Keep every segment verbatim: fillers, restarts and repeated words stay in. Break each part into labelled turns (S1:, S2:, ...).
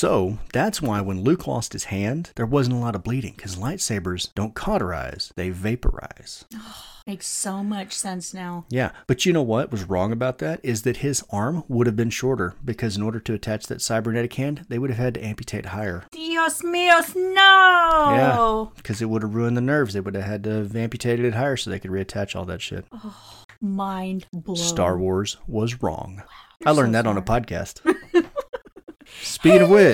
S1: So that's why when Luke lost his hand, there wasn't a lot of bleeding, because lightsabers don't cauterize, they vaporize.
S2: Makes so much sense now.
S1: Yeah, but you know what was wrong about that is that his arm would have been shorter, because in order to attach that cybernetic hand, they would have had to amputate higher.
S2: Dios míos, no!
S1: Yeah, because it would have ruined the nerves. They would have had to have amputated it higher so they could reattach all that shit.
S2: Oh, mind blown.
S1: Star Wars was wrong.
S2: Wow,
S1: I learned
S2: so
S1: that on a
S2: smart.
S1: podcast. Speaking of which,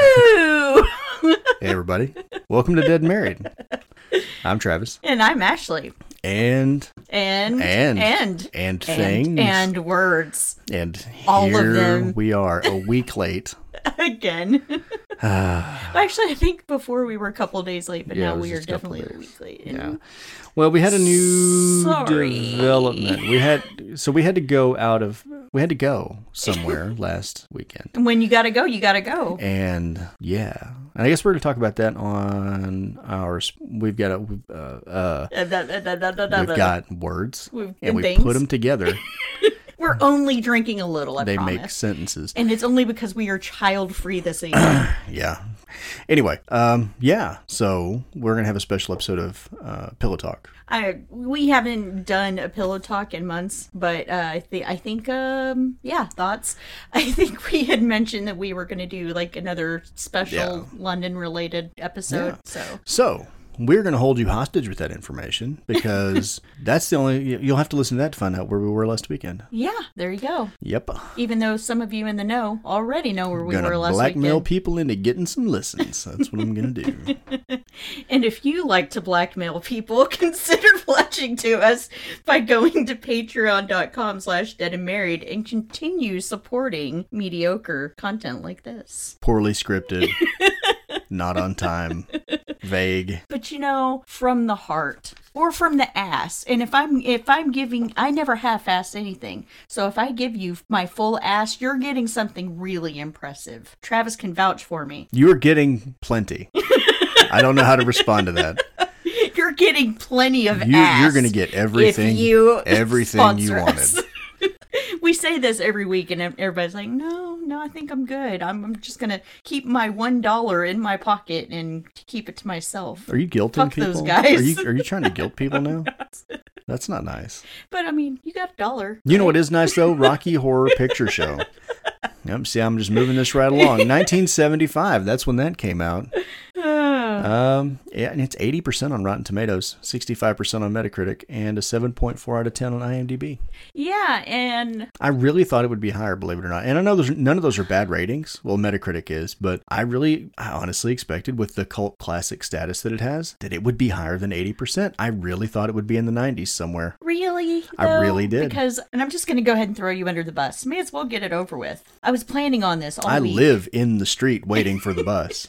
S1: hey everybody, welcome to Dead and Married. I'm Travis.
S2: And I'm Ashley.
S1: And
S2: and
S1: and
S2: and
S1: and things
S2: and, and words.
S1: And
S2: all
S1: here
S2: of them.
S1: We are a week late.
S2: Again. Actually, I think before we were a couple of days late, but
S1: Yeah,
S2: now
S1: it was
S2: we are
S1: just a couple
S2: definitely a
S1: days.
S2: week late.
S1: Yeah. Well, we had a new
S2: Sorry.
S1: development. We had so we had to go out of we had to go somewhere last weekend.
S2: When you gotta go, you gotta go.
S1: And yeah, and I guess we're going to talk about that on our. We've got a, uh, uh, we've got words,
S2: We've-
S1: and we
S2: things.
S1: put them together.
S2: We're only drinking a little, I
S1: They
S2: promise.
S1: make sentences.
S2: And it's only because we are child-free this evening.
S1: Yeah. Anyway, um, yeah. So we're gonna have a special episode of uh, Pillow Talk.
S2: I we haven't done a pillow talk in months, but uh, I think I think um yeah thoughts. I think we had mentioned that we were going to do like another special
S1: Yeah.
S2: London related episode.
S1: Yeah.
S2: So
S1: So we're gonna hold you hostage with that information because that's the only. You'll have to listen to that to find out where we were last weekend.
S2: yeah, there you go.
S1: Yep.
S2: Even though some of you in the know already know where we
S1: Gonna
S2: were last
S1: blackmail
S2: weekend.
S1: people into getting some listens. That's what I'm gonna do.
S2: And if you like to blackmail people, consider pledging to us by going to patreon.com slash dead and married and continue supporting mediocre content like this.
S1: Poorly scripted, not on time, vague.
S2: But you know, from the heart or from the ass. And if I'm if I'm giving, I never half-ass anything. So if I give you my full ass, you're getting something really impressive. Travis can vouch for me.
S1: You're getting plenty. I don't know how to respond to that.
S2: You're getting plenty of
S1: You,
S2: ass.
S1: you're going to get everything,
S2: if you
S1: everything you
S2: sponsor
S1: wanted.
S2: us. We say this every week, and everybody's like, "No, no, I think I'm good. I'm, I'm just gonna keep my one dollar in my pocket and keep it to myself."
S1: Are you guilting
S2: Fuck
S1: people?
S2: those guys.
S1: Are you are you trying to guilt people now? That's not nice.
S2: But I mean, you got a dollar.
S1: You know what is nice though? Rocky Horror Picture Show. Yep, see, I'm just moving this right along. nineteen seventy-five, that's when that came out. Um, yeah, and it's eighty percent on Rotten Tomatoes, sixty-five percent on Metacritic, and a seven point four out of ten on IMDb.
S2: Yeah, and
S1: I really thought it would be higher, believe it or not. And I know those, none of those are bad ratings. Well, Metacritic is, but I really, I honestly expected with the cult classic status that it has, that it would be higher than eighty percent. I really thought it would be in the nineties somewhere.
S2: really,
S1: I
S2: though,
S1: really did.
S2: Because, and I'm just gonna go ahead and throw you under the bus. May as well get it over with. I was planning on this all
S1: I
S2: week.
S1: live in the street waiting for the bus.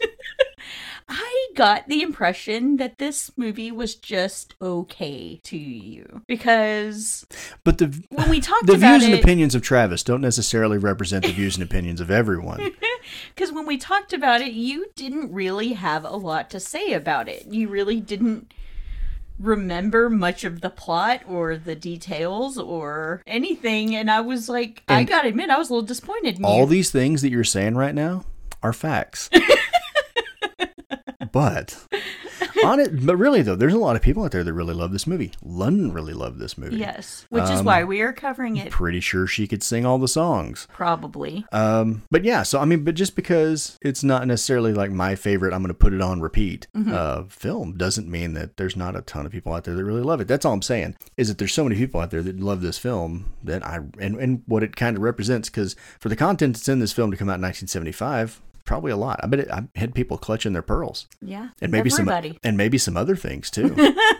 S2: I got the impression that this movie was just okay to you because
S1: But the
S2: when we talked
S1: the
S2: about
S1: views and
S2: it,
S1: opinions of Travis don't necessarily represent the views and opinions of everyone.
S2: because when we talked about it, you didn't really have a lot to say about it. You really didn't remember much of the plot or the details or anything, and I was like, I
S1: And
S2: gotta admit, I was a little disappointed in
S1: All
S2: you.
S1: these things that you're saying right now are facts. But on it, but really though, there's a lot of people out there that really love this movie. London really loved this movie.
S2: Yes, which is
S1: Um,
S2: why we are covering it.
S1: Pretty sure she could sing all the songs.
S2: Probably.
S1: Um, but yeah, so I mean, but just because it's not necessarily like my favorite, I'm going to put it on repeat
S2: Mm-hmm.
S1: uh, film doesn't mean that there's not a ton of people out there that really love it. That's all I'm saying is that there's so many people out there that love this film that I, and, and what it kind of represents, because for the content that's in this film to come out in nineteen seventy-five, probably a lot. I bet it, I had people clutching their pearls.
S2: Yeah,
S1: And maybe
S2: everybody.
S1: some, and maybe some other things too.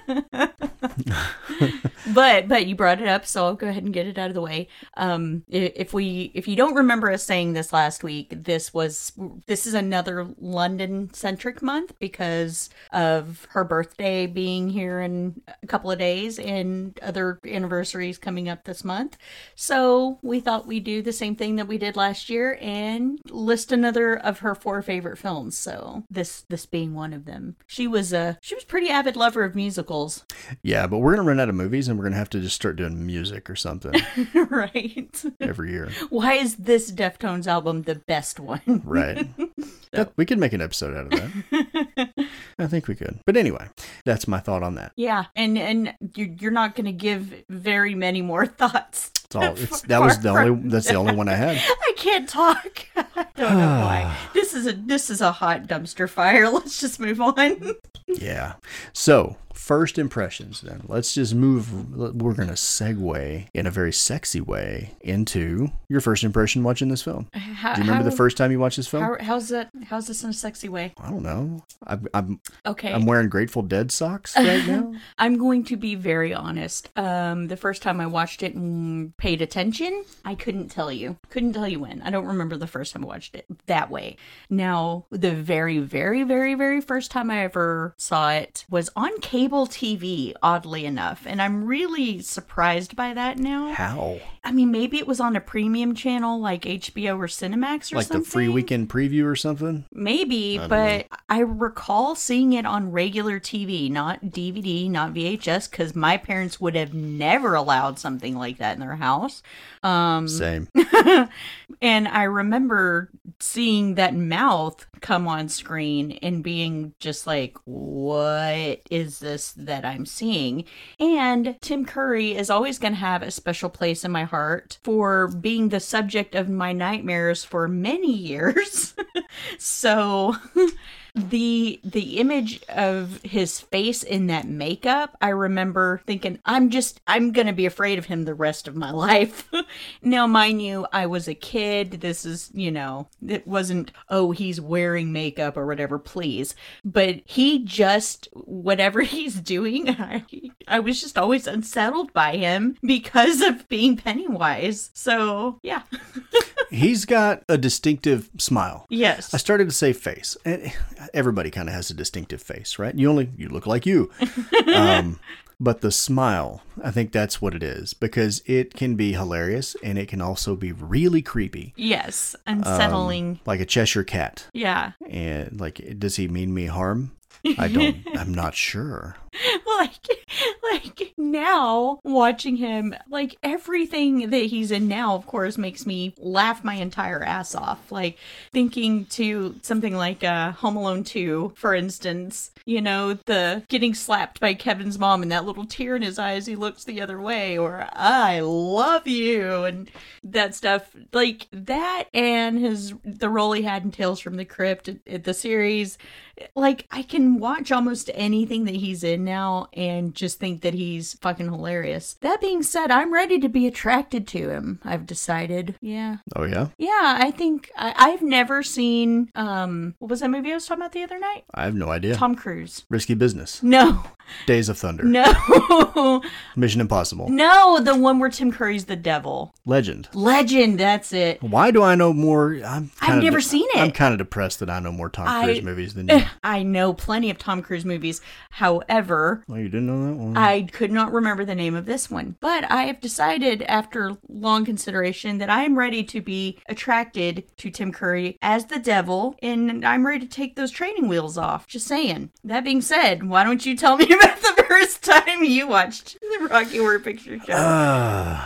S2: But but you brought it up, so I'll go ahead and get it out of the way. Um, i- if we if you don't remember us saying this last week, this was this is another London centric month because of her birthday being here in a couple of days and other anniversaries coming up this month. So we thought we'd do the same thing that we did last year and list another of her four favorite films. So this this being one of them. She was a she was a pretty avid lover of musicals.
S1: Yeah, but we're going to run out of movies and we're going to have to just start doing music or something
S2: Right.
S1: every year.
S2: Why is this Deftones album the best one?
S1: Right. That, we could make an episode out of that. I think we could. But anyway, that's my thought on that.
S2: Yeah, and and you're, you're not going to give very many more thoughts.
S1: It's all, it's, that was the only. That's the only one I had.
S2: I can't talk. I don't know why. This is a this is a hot dumpster fire. Let's just move on.
S1: Yeah. So, first impressions then. Let's just move. We're going to segue in a very sexy way into your first impression watching this film.
S2: How,
S1: Do you remember
S2: how,
S1: the first time you watched this film?
S2: How, how's that? How's this in a sexy way?
S1: I don't know. I'm, I'm,
S2: Okay.
S1: I'm wearing Grateful Dead socks right now.
S2: I'm going to be very honest. Um, the first time I watched it and paid attention, I couldn't tell you. Couldn't tell you when. I don't remember the first time I watched it that way. Now, the very, very, very, very first time I ever saw it was on cable T V, oddly enough. And I'm really surprised by that now.
S1: How?
S2: I mean, maybe it was on a premium channel like H B O or Cinemax or
S1: Like
S2: something.
S1: the free weekend preview or something?
S2: Maybe,
S1: I don't
S2: but I recall seeing it on regular T V, not D V D, not V H S, because my parents would have never allowed something like that in their house. Um,
S1: Same.
S2: and I remember seeing that mouth come on screen and being just like, what is this that I'm seeing? And Tim Curry is always going to have a special place in my heart for being the subject of my nightmares for many years. So the the image of his face in that makeup, I remember thinking, I'm just, I'm going to be afraid of him the rest of my life. Now, mind you, I was a kid. This is, you know, it wasn't, oh, he's wearing makeup or whatever, please. But he just, whatever he's doing, I, I was just always unsettled by him because of being Pennywise. So, yeah.
S1: He's got a distinctive smile.
S2: Yes.
S1: I started to say face. And everybody kind of has a distinctive face, right? You only, you look like you. Um, but the smile, I think that's what it is, because it can be hilarious and it can also be really creepy.
S2: Yes. Unsettling.
S1: Um, like a Cheshire cat.
S2: Yeah.
S1: And like, does he mean me harm? I don't, I'm not sure.
S2: Like, like now watching him, like everything that he's in now, of course, makes me laugh my entire ass off. Like thinking to something like uh, Home Alone two, for instance, you know, the getting slapped by Kevin's mom and that little tear in his eye as he looks the other way, or I love you, and that stuff. Like that and his, the role he had in Tales from the Crypt, the series. Like, I can watch almost anything that he's in now and just think that he's fucking hilarious. That being said, I'm ready to be attracted to him, I've decided. Yeah.
S1: Oh, yeah?
S2: Yeah, I think I, I've never seen, um, what was that movie I was talking about the other night?
S1: I have no idea.
S2: Tom Cruise.
S1: Risky Business.
S2: No.
S1: Days of Thunder.
S2: No.
S1: Mission Impossible.
S2: No, the one where Tim Curry's the devil.
S1: Legend.
S2: Legend, that's it.
S1: Why do I know more? I'm
S2: I've never
S1: de-
S2: seen it.
S1: I'm kind of depressed that I know more Tom
S2: I-
S1: Cruise movies than you.
S2: I know plenty of Tom Cruise movies. However,
S1: Oh, you didn't know that one?
S2: I could not remember the name of this one. But I have decided after long consideration that I am ready to be attracted to Tim Curry as the devil, and I'm ready to take those training wheels off. Just saying. That being said, why don't you tell me about the first time you watched the Rocky Horror Picture Show?
S1: Uh,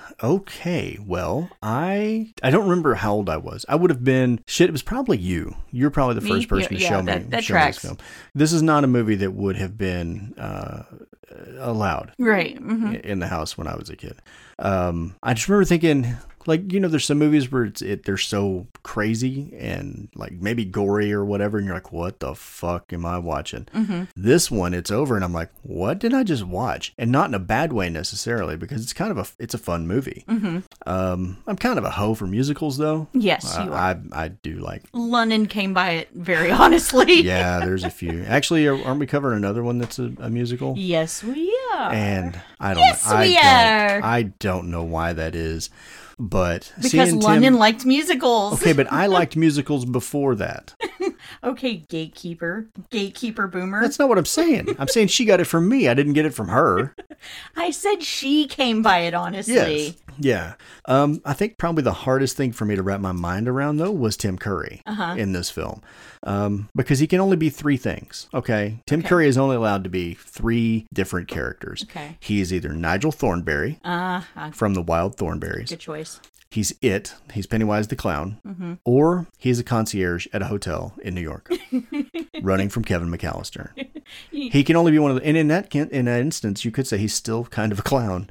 S1: okay. Well, I I don't remember how old I was. I would have been shit. It was probably you. You're probably the
S2: Me?
S1: first person
S2: Yeah,
S1: to
S2: yeah,
S1: show
S2: that-
S1: me
S2: that
S1: show me
S2: tracks.
S1: this film. This is not a movie that would have been uh, allowed
S2: Right. hmm
S1: in the house when I was a kid. Um, I just remember thinking, like, you know, there's some movies where it's, it they're so crazy and like maybe gory or whatever, and you're like, what the fuck am I watching?
S2: hmm
S1: This one, it's over, and I'm like, what did I just watch? And not in a bad way necessarily, because it's kind of a it's a fun movie.
S2: hmm
S1: Um, I'm kind of a hoe for musicals, though.
S2: Yes,
S1: I,
S2: you are.
S1: I I do like.
S2: London came by it very honestly.
S1: Yeah, there's a few. Actually, aren't we covering another one that's a, a musical?
S2: Yes, we are.
S1: And I don't.
S2: Yes,
S1: I
S2: we
S1: don't,
S2: are.
S1: I don't know why that is, but
S2: Because
S1: seeing
S2: London
S1: Tim,
S2: liked musicals.
S1: okay, but I liked musicals before that.
S2: Okay, gatekeeper. Gatekeeper boomer.
S1: That's not what I'm saying. I'm saying she got it from me. I didn't get it from her.
S2: I said she came by it, honestly.
S1: Yes. Yeah. Um, I think probably the hardest thing for me to wrap my mind around, though, was Tim Curry
S2: Uh-huh.
S1: in this film. Um, because he can only be three things. Okay. Tim
S2: Okay.
S1: Curry is only allowed to be three different characters.
S2: Okay.
S1: He is either Nigel Thornberry
S2: Uh, uh
S1: from the Wild Thornberries.
S2: good choice.
S1: he's It, he's Pennywise the Clown, mm-hmm. or he's a concierge at a hotel in New York, running from Kevin McAllister. He can only be one of the, and in that in that instance, you could say he's still kind of a clown.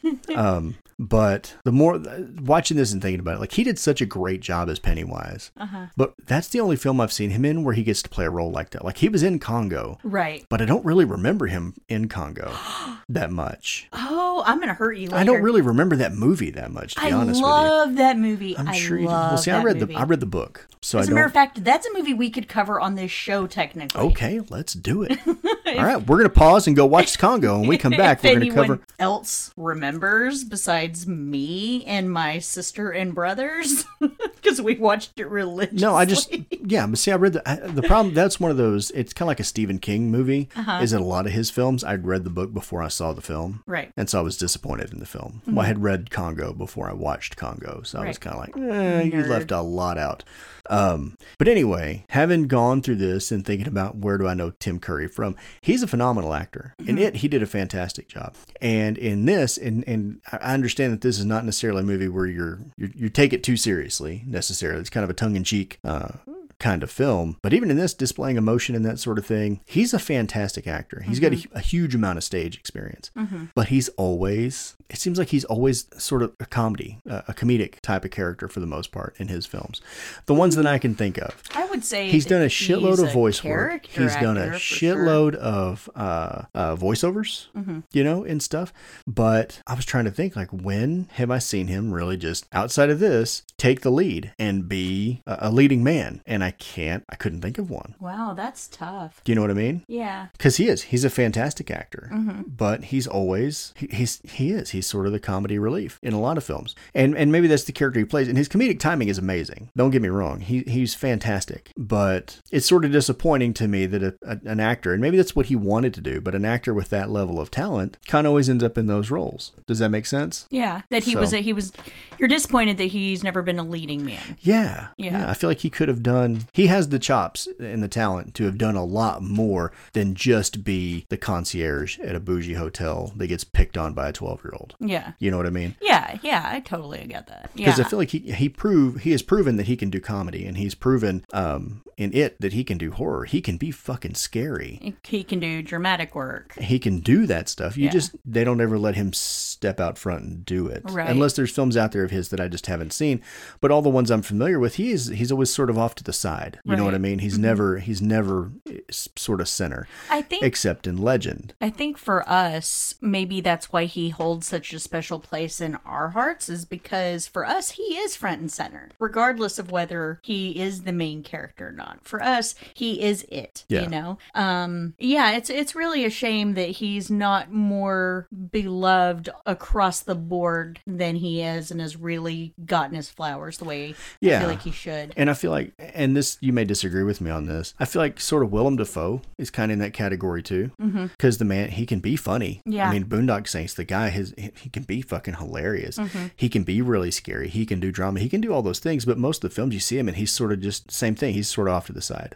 S1: Um, but the more watching this and thinking about it, like he did such a great job as Pennywise, uh-huh. but that's the only film I've seen him in where he gets to play a role like that. Like he was in Congo,
S2: right?
S1: But I don't really remember him in Congo that much.
S2: Oh, I'm gonna hurt you later.
S1: I don't really remember that movie that much, to be
S2: I
S1: honest with you.
S2: I love that movie.
S1: I'm
S2: I
S1: sure you do.
S2: love
S1: Well, see, I
S2: that
S1: read
S2: movie.
S1: the I read the book, so
S2: As
S1: I
S2: a
S1: don't.
S2: matter of fact, that's a movie we could cover on this show, technically.
S1: Okay, let's do it. All right, we're gonna pause and go watch Congo. When we come back,
S2: if
S1: we're gonna
S2: anyone
S1: cover.
S2: Else remembers besides me and my sister and brothers, because we watched it religiously.
S1: No, I just yeah, but see, I read the I, the problem. That's one of those. It's kind of like a Stephen King movie. Uh-huh. Is that a lot of his films? I'd read the book before I saw the film,
S2: right?
S1: And so I was disappointed in the film.
S2: Mm-hmm.
S1: Well, I had read Congo before I watched Congo, so I
S2: right.
S1: was kind of like, eh, you left a lot out. Um, but anyway, having gone through this and thinking about where do I know Tim Curry from, he's a phenomenal actor. In mm-hmm. It, he did a fantastic job. And in this, and, and I understand that this is not necessarily a movie where you're, you're you take it too seriously necessarily. It's kind of a tongue-in-cheek uh kind of film, but even in this, displaying emotion and that sort of thing, he's a fantastic actor. He's mm-hmm. got a, a huge amount of stage experience, mm-hmm. but he's always, it seems like he's always sort of a comedy, uh, a comedic type of character for the most part in his films. The ones that I can think of.
S2: I would say
S1: he's done a shitload
S2: of
S1: of voice work. He's done a shitload
S2: sure.
S1: of uh, uh, voiceovers,
S2: mm-hmm.
S1: you know, and stuff. But I was trying to think, like, when have I seen him really just outside of this take the lead and be a, a leading man? And I I can't, I couldn't think of one.
S2: Wow, that's tough.
S1: Do you know what I mean?
S2: Yeah.
S1: Because he is. He's a fantastic actor.
S2: Mm-hmm.
S1: But he's always, he, he's, he is. He's sort of the comedy relief in a lot of films. And and maybe that's the character he plays. And his comedic timing is amazing. Don't get me wrong. He He's fantastic. But it's sort of disappointing to me that a, a, an actor, and maybe that's what he wanted to do, but an actor with that level of talent kind of always ends up in those roles. Does that make sense?
S2: Yeah. That he
S1: so,
S2: was, a, he was, you're disappointed that he's never been a leading man.
S1: Yeah.
S2: Yeah.
S1: Yeah. I feel like he could have done, he has the chops and the talent to have done a lot more than just be the concierge at a bougie hotel that gets picked on by a twelve-year-old.
S2: Yeah.
S1: You know what I mean?
S2: Yeah, yeah, I totally get that.
S1: Because
S2: yeah.
S1: I feel like he he prove he has proven that he can do comedy, and he's proven um in It that he can do horror. He can be fucking scary.
S2: He can do dramatic work.
S1: He can do that stuff. You
S2: yeah. just
S1: they don't ever let him step out front and do it.
S2: Right.
S1: Unless there's films out there of his that I just haven't seen. But all the ones I'm familiar with, he is he's always sort of off to the side. You
S2: right.
S1: know what I mean? He's mm-hmm. never he's never sort of center.
S2: I think
S1: except in Legend.
S2: I think for us, maybe that's why he holds such a special place in our hearts, is because for us he is front and center, regardless of whether he is the main character or not. For us, he is it.
S1: Yeah.
S2: You know? Um yeah, it's it's really a shame that he's not more beloved across the board than he is, and has really gotten his flowers the way
S1: yeah.
S2: I feel like he should.
S1: And I feel like, and this, you may disagree with me on this, I feel like sort of Willem Dafoe is kind of in that category too. Because mm-hmm. the man, he can be funny.
S2: Yeah.
S1: I mean, Boondock Saints, the guy, his, he can be fucking hilarious. Mm-hmm. He can be really scary. He can do drama. He can do all those things. But most of the films you see him in, he's sort of just, same thing. He's sort of off to the side.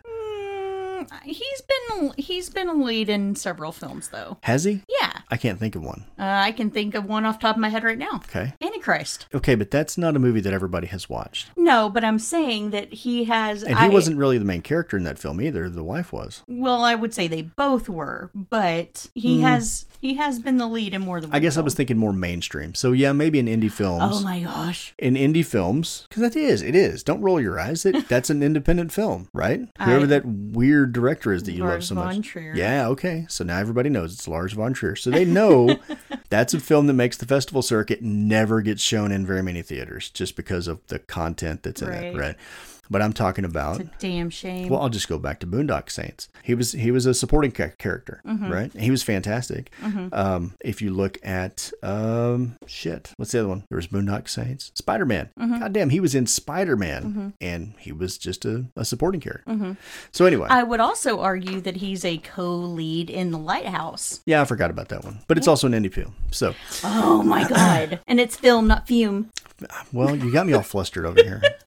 S2: He's been he's been a lead in several films, though.
S1: Has he?
S2: Yeah.
S1: I can't think of one.
S2: Uh, I can think of one off the top of my head right now.
S1: Okay.
S2: Antichrist.
S1: Okay, but that's not a movie that everybody has watched.
S2: No, but I'm saying that he has...
S1: And he
S2: I,
S1: wasn't really the main character in that film either. The wife was.
S2: Well, I would say they both were, but he mm. has he has been the lead in more than one
S1: I guess
S2: film.
S1: I was thinking more mainstream. So yeah, maybe in indie films.
S2: Oh my gosh.
S1: In indie films, because that is, it is. Don't roll your eyes. It, that's an independent film, right?
S2: I,
S1: Whoever that weird director is that you
S2: Lars
S1: love so
S2: von
S1: much.
S2: Trier.
S1: Yeah, okay. So now everybody knows it's Lars von Trier. So they know that's a film that makes the festival circuit, never gets shown in very many theaters just because of the content that's in
S2: right.
S1: it, right? But I'm talking about...
S2: It's a damn shame.
S1: Well, I'll just go back to Boondock Saints. He was he was a supporting ca- character, mm-hmm. right? He was fantastic. Mm-hmm. Um, if you look at... Um, shit. What's the other one? There was Boondock Saints. Spider-Man. Mm-hmm. God damn, he was in Spider-Man. Mm-hmm. And he was just a, a supporting character. Mm-hmm. So anyway.
S2: I would also argue that he's a co-lead in The Lighthouse.
S1: Yeah, I forgot about that one. But it's yeah. also an indie film. So...
S2: Oh my God. And it's film, not fume.
S1: Well, you got me all flustered over here.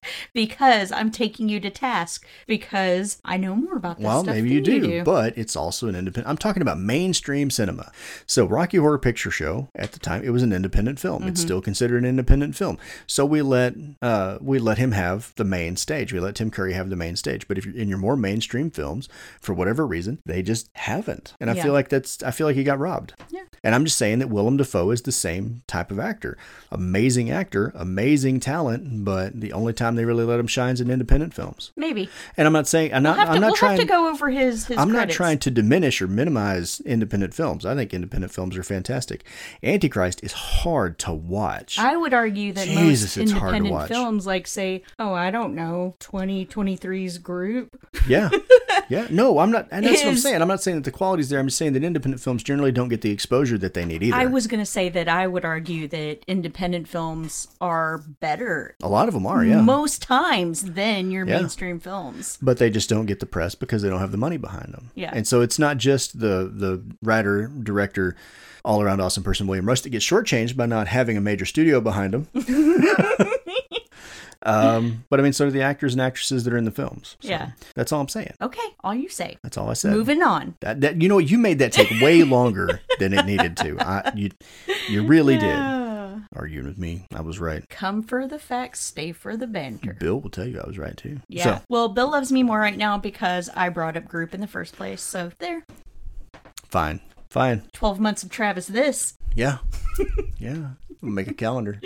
S2: because I'm taking you to task because I know more about this
S1: well,
S2: stuff
S1: maybe
S2: than
S1: you do,
S2: you do.
S1: But it's also an independent. I'm talking about mainstream cinema. So Rocky Horror Picture Show at the time, it was an independent film. Mm-hmm. It's still considered an independent film. So we let uh, we let him have the main stage. We let Tim Curry have the main stage. But if you're in your more mainstream films, for whatever reason, they just haven't. And I
S2: Yeah.
S1: feel like that's I feel like he got robbed.
S2: Yeah.
S1: And I'm just saying that Willem Dafoe is the same type of actor. Amazing actor, amazing talent, but the only time they really let him shine is in independent films.
S2: Maybe.
S1: And I'm not saying I'm not
S2: We'll have to,
S1: I'm not
S2: we'll
S1: trying
S2: have to go over his, his
S1: I'm
S2: credits.
S1: not trying to diminish or minimize independent films. I think independent films are fantastic. Antichrist is hard to watch.
S2: I would argue that
S1: Jesus,
S2: most
S1: it's hard to
S2: independent
S1: watch.
S2: films, like, say, oh, I don't know, twenty twenty-three's Group.
S1: Yeah. Yeah. No, I'm not. And that's what I'm
S2: Is-
S1: saying. I'm not saying that the quality's there. I'm just saying that independent films generally don't get the exposure that they need either.
S2: I was going to say that I would argue that independent films are better
S1: A lot of them are, yeah.
S2: most times than your
S1: Yeah.
S2: mainstream films.
S1: But they just don't get the press because they don't have the money behind them.
S2: Yeah.
S1: And so it's not just the the writer, director, all around awesome person, William Rush, that gets shortchanged by not having a major studio behind them. um, but I mean, so do the actors and actresses that are in the films. So
S2: Yeah.
S1: That's all I'm saying.
S2: Okay, all you say.
S1: That's all I said.
S2: Moving on.
S1: That, that you know what, you made that take way longer than it needed to. I, you you really did.
S2: Uh,
S1: Arguing with me, I was right.
S2: come for the facts, stay for the banter.
S1: Bill will tell you I was right too.
S2: Yeah.
S1: So,
S2: Well, Bill loves me more right now because I brought up Group in the first place. So there.
S1: fine, fine.
S2: twelve months of Travis this.
S1: Yeah, yeah. We'll make a calendar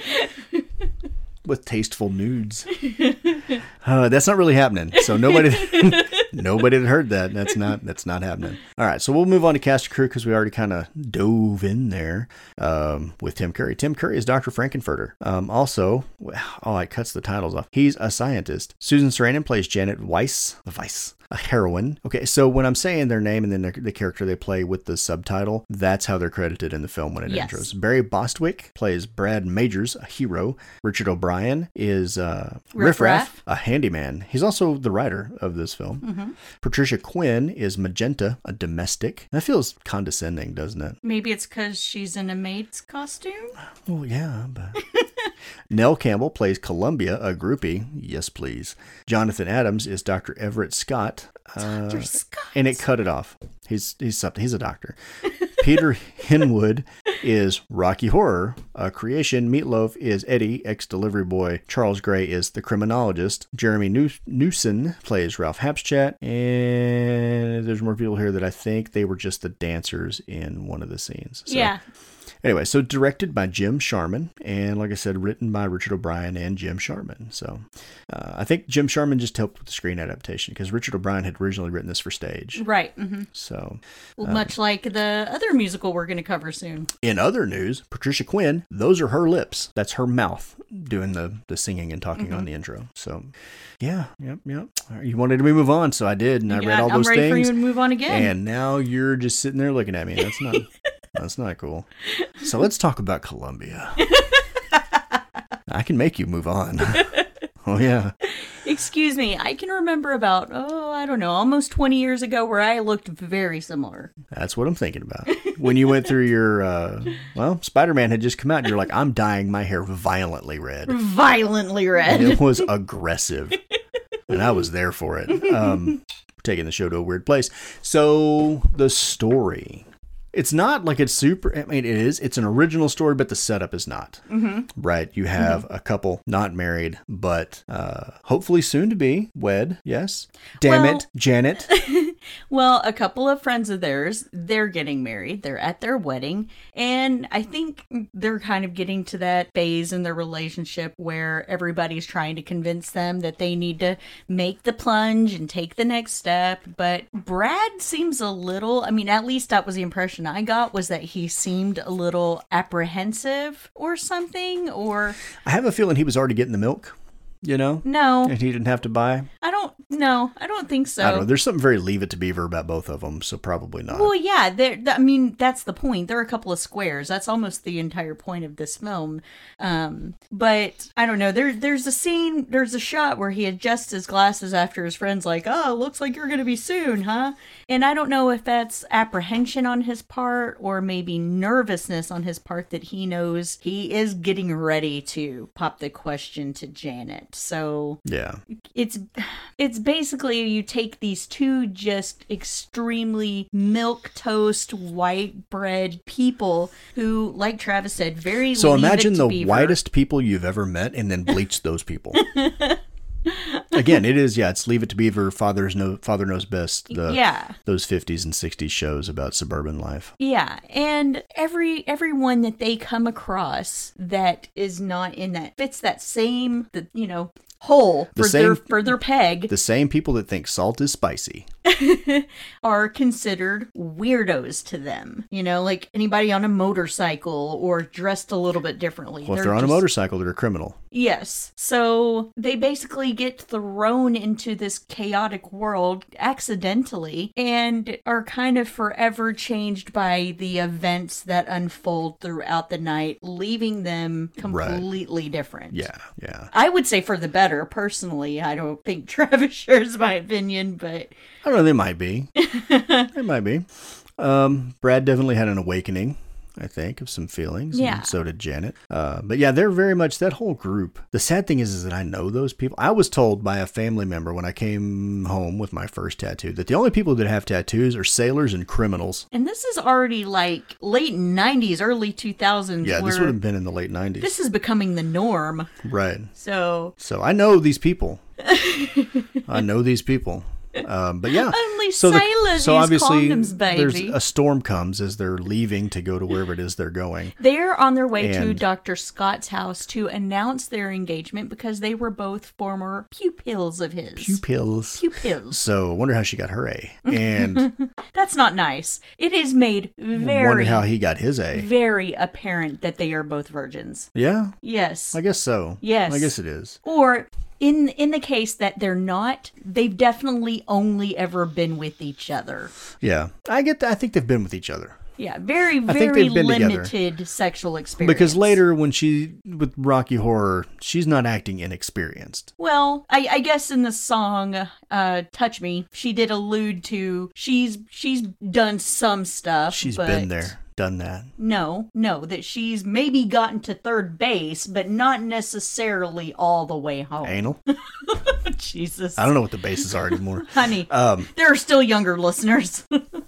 S1: with tasteful nudes. Uh, that's not really happening. So nobody, nobody that heard that, that's not that's not happening. All right, so we'll move on to cast and crew because we already kind of dove in there um, with Tim Curry. Tim Curry is Doctor Frankenfurter. Um, also, oh, it cuts the titles off. He's a scientist. Susan Sarandon plays Janet Weiss. Weiss. A heroine. Okay, so when I'm saying their name and then the, the character they play with the subtitle, that's how they're credited in the film when it
S2: Yes.
S1: intros. Barry Bostwick plays Brad Majors, a hero. Richard O'Brien is uh,
S2: Riff
S1: Riff Raff,
S2: Raff.
S1: a handyman. He's also the writer of this film.
S2: Mm-hmm.
S1: Patricia Quinn is Magenta, a domestic. That feels condescending, doesn't it?
S2: Maybe it's because she's in a maid's costume.
S1: Well, yeah, but... Nell Campbell plays Columbia, a groupie. Yes, please. Jonathan Adams is Doctor Everett Scott. Uh,
S2: Doctor Scott.
S1: and it cut it off. He's he's something. He's a doctor. Peter Hinwood is Rocky Horror, a creation. Meatloaf is Eddie, ex-delivery boy. Charles Gray is the criminologist. Jeremy New- Newson plays Ralph Hapschatt. And there's more people here that I think they were just the dancers in one of the scenes. So,
S2: Yeah.
S1: Anyway, so directed by Jim Sharman, and like I said, written by Richard O'Brien and Jim Sharman. So uh, I think Jim Sharman just helped with the screen adaptation because Richard O'Brien had originally written this for stage.
S2: Right. Mm-hmm.
S1: So
S2: Well, much like the other musical we're going to cover soon.
S1: in other news, Patricia Quinn, those are her lips. That's her mouth doing the, the singing and talking
S2: Mm-hmm.
S1: on the intro. So yeah, yep, yep. All right, you wanted me to move on, so I did, and I
S2: Yeah,
S1: read all
S2: I'm
S1: those
S2: ready
S1: things.
S2: for you to move on again.
S1: And now you're just sitting there looking at me. That's not that's not cool. So let's talk about Columbia. I can make you move on. Oh yeah.
S2: Excuse me, I can remember about, oh, I don't know, almost twenty years ago where I looked very similar.
S1: That's what I'm thinking about. When you went through your uh well, Spider-Man had just come out and you're like, I'm dyeing my hair violently red.
S2: Violently red.
S1: It was aggressive. And I was there for it. Um taking the show to a weird place. So the story. It's not like it's super, I mean, it is. It's an original story, but the setup is not. Mm-hmm. Right? You have mm-hmm. a couple not married, but uh, hopefully soon to be wed. Yes. Damn
S2: Well-
S1: it, Janet.
S2: Well, a couple of friends of theirs, they're getting married. They're at their wedding. And I think they're kind of getting to that phase in their relationship where everybody's trying to convince them that they need to make the plunge and take the next step. But Brad seems a little, I mean, at least that was the impression I got, was that he seemed a little apprehensive or something. Or
S1: I have a feeling he was already getting the milk, you know?
S2: no,
S1: And he didn't have to buy.
S2: I don't know. I don't think so.
S1: I don't know. There's something very Leave It to Beaver about both of them, so probably not.
S2: Well, yeah, there. th- I mean, that's the point. There are a couple of squares. That's almost the entire point of this film. Um, but I don't know. There, there's a scene. There's a shot where he adjusts his glasses after his friend's like, "Oh, looks like you're gonna be soon, huh?" And I don't know if that's apprehension on his part or maybe nervousness on his part that he knows he is getting ready to pop the question to Janet. event. So
S1: yeah,
S2: it's it's basically you take these two just extremely milquetoast white bread people who, like Travis said, very
S1: so
S2: leave
S1: imagine
S2: it to
S1: the
S2: Beaver.
S1: whitest people you've ever met and then bleach those people. Again, it is, yeah, it's Leave It to Beaver, Father's no, Father Knows Best, the,
S2: yeah.
S1: those fifties and sixties shows about suburban life.
S2: Yeah, and every everyone that they come across that is not in that, fits that same, the, you know, hole
S1: The
S2: for,
S1: same-
S2: their, for their peg,
S1: The same people that think salt is spicy.
S2: are considered weirdos to them. You know, like anybody on a motorcycle or dressed a little bit differently.
S1: Well, if they're on a
S2: just-
S1: motorcycle, they're a criminal.
S2: Yes. So they basically get thrown into this chaotic world accidentally and are kind of forever changed by the events that unfold throughout the night, leaving them completely different.
S1: Yeah, yeah.
S2: I would say for the better, personally. I don't think Travis shares my opinion, but
S1: I don't know, they might be. They might be. Um, Brad definitely had an awakening, I think, of some feelings.
S2: Yeah.
S1: And so did Janet. Uh, but yeah, they're very much that whole group. The sad thing is, is that I know those people. I was told by a family member when I came home with my first tattoo that the only people that have tattoos are sailors and criminals.
S2: and this is already like late nineties, early two thousands.
S1: Yeah, this
S2: where
S1: would have been in the late nineties.
S2: this is becoming the norm.
S1: Right.
S2: So
S1: So I know these people. I know these people. Um, but yeah,
S2: Only
S1: so, the,
S2: sailors
S1: so
S2: use
S1: obviously
S2: condoms,
S1: there's
S2: baby.
S1: a storm comes as they're leaving to go to wherever it is they're going.
S2: they're on their way to
S1: And-
S2: Doctor Scott's house to announce their engagement because they were both former pupils of his.
S1: Pupils.
S2: Pupils.
S1: So I wonder how she got her A. And
S2: That's not nice. It is made
S1: wonder
S2: very,
S1: how he got his A.
S2: very apparent that they are both virgins.
S1: Yeah,
S2: Yes.
S1: I guess so.
S2: Yes.
S1: I guess it is.
S2: Or in in the case that they're not, they've definitely only ever been with each other.
S1: Yeah, I get that. I think they've been with each other.
S2: Yeah, very,
S1: I think
S2: very
S1: they've been together.
S2: limited sexual experience.
S1: Because later when she, with Rocky Horror, she's not acting inexperienced.
S2: Well, I, I guess in the song uh, "Touch Me," she did allude to she's she's done some stuff.
S1: She's
S2: but
S1: been there, done that.
S2: No, no, that she's maybe gotten to third base, but not necessarily all the way home.
S1: Anal?
S2: Jesus,
S1: I don't know what the bases are anymore.
S2: honey.
S1: Um,
S2: There are still younger listeners.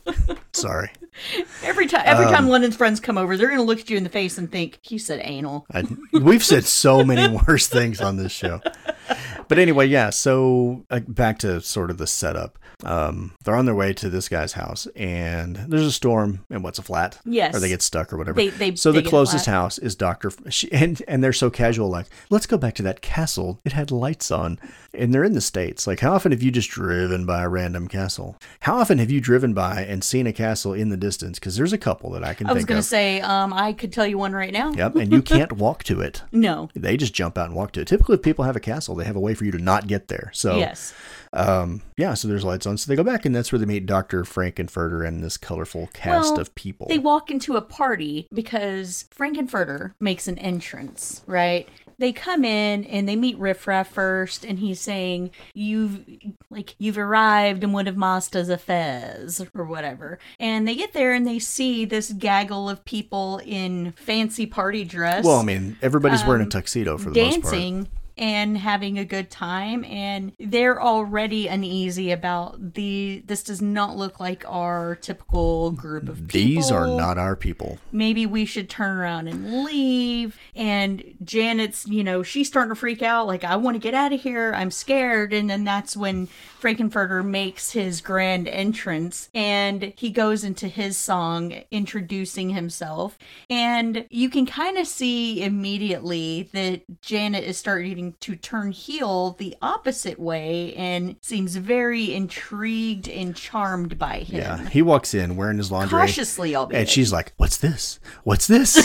S1: sorry.
S2: every time, every
S1: Um,
S2: time London's friends come over, they're gonna look at you in the face and think, "He said anal."
S1: I, we've said so many worse things on this show. But anyway, yeah, so uh, back to sort of the setup. Um, they're on their way to this guy's house, and there's a storm, and what's a flat?
S2: Yes.
S1: Or they get stuck or whatever.
S2: They- they-
S1: so
S2: they
S1: the
S2: get
S1: closest
S2: flat.
S1: house is Doctor She, and, and they're so casual, like, let's go back to that castle. It had lights on. And they're in the States. Like, how often have you just driven by a random castle? How often have you driven by and seen a castle in the distance? Because there's a couple that I can
S2: I was
S1: think
S2: gonna
S1: of.
S2: say, um, I could tell you one right now.
S1: Yep, and you can't walk to it.
S2: No.
S1: They just jump out and walk to it. Typically, if people have a castle, they have a way for you to not get there. So,
S2: Yes.
S1: um, yeah, so there's lights on. So they go back, and that's where they meet Doctor Frankenfurter and this colorful cast
S2: Well,
S1: of people.
S2: They walk into a party because Frankenfurter makes an entrance, right? They come in and they meet Riff Raff first, and he's saying, "You've like you've arrived in one of Masta's affairs," or whatever. And they get there and they see this gaggle of people in fancy party dress,
S1: well, I mean, everybody's wearing a
S2: um,
S1: tuxedo for the most part.
S2: dancing and having a good time, and they're already uneasy about the this does not look like our typical group of people.
S1: These are not our people.
S2: Maybe we should turn around and leave. And Janet's, you know, she's starting to freak out, like, I want to get out of here, I'm scared. And then that's when Frankenfurter makes his grand entrance, and he goes into his song introducing himself, and you can kind of see immediately that Janet is starting to turn heel the opposite way and seems very intrigued and charmed by him.
S1: Yeah, he walks in wearing his lingerie.
S2: Cautiously, albeit.
S1: And she's like, "What's this? What's this?"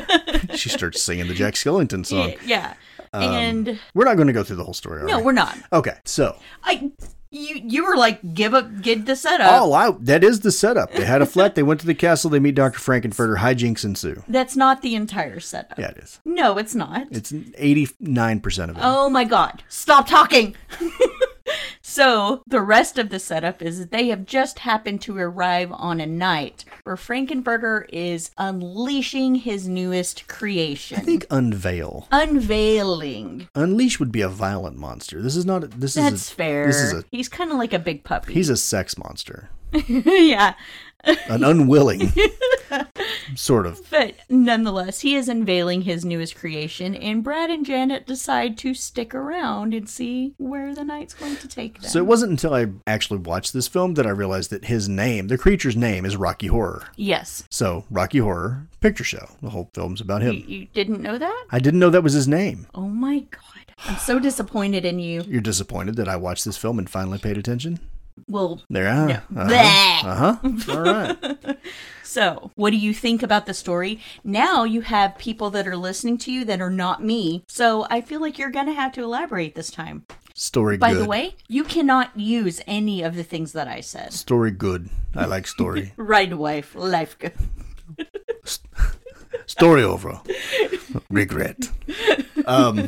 S1: She starts singing the Jack Skellington song.
S2: Yeah. and
S1: We're not going to go through the whole story. Are
S2: no,
S1: we?
S2: we're not.
S1: Okay, so
S2: I you you were like, give up, get the setup.
S1: oh, I, that is the setup. They had a flat. They went to the castle. They meet Doctor Frankenfurter. Hijinks ensue.
S2: That's not the entire setup.
S1: Yeah, it is.
S2: No, it's not.
S1: It's eighty-nine percent of it.
S2: Oh my god. Stop talking. So the rest of the setup is that they have just happened to arrive on a night where Frankenfurter is unleashing his newest creation.
S1: I think unveil.
S2: Unveiling.
S1: Unleash would be a violent monster. This is not. This
S2: That's
S1: is a,
S2: fair.
S1: This is a.
S2: He's kind of like a big puppy.
S1: He's a sex monster.
S2: Yeah.
S1: An unwilling. Sort of.
S2: But nonetheless, he is unveiling his newest creation, and Brad and Janet decide to stick around and see where the night's going to take them.
S1: So it wasn't until I actually watched this film that I realized that his name, the creature's name, is Rocky Horror.
S2: Yes.
S1: So, Rocky Horror Picture Show. The whole film's about him.
S2: You, you didn't know that?
S1: I didn't know that was his name.
S2: Oh my god. I'm so disappointed in you.
S1: You're disappointed that I watched this film and finally paid attention?
S2: Well,
S1: There are.
S2: no.
S1: Uh-huh. uh-huh. All right.
S2: So, what do you think about the story? Now you have people that are listening to you that are not me. So, I feel like you're going to have to elaborate this time.
S1: Story
S2: By
S1: good.
S2: the way, you cannot use any of the things that I said.
S1: Story good. I like story.
S2: Right, wife. Life good.
S1: Story over. Regret. Um,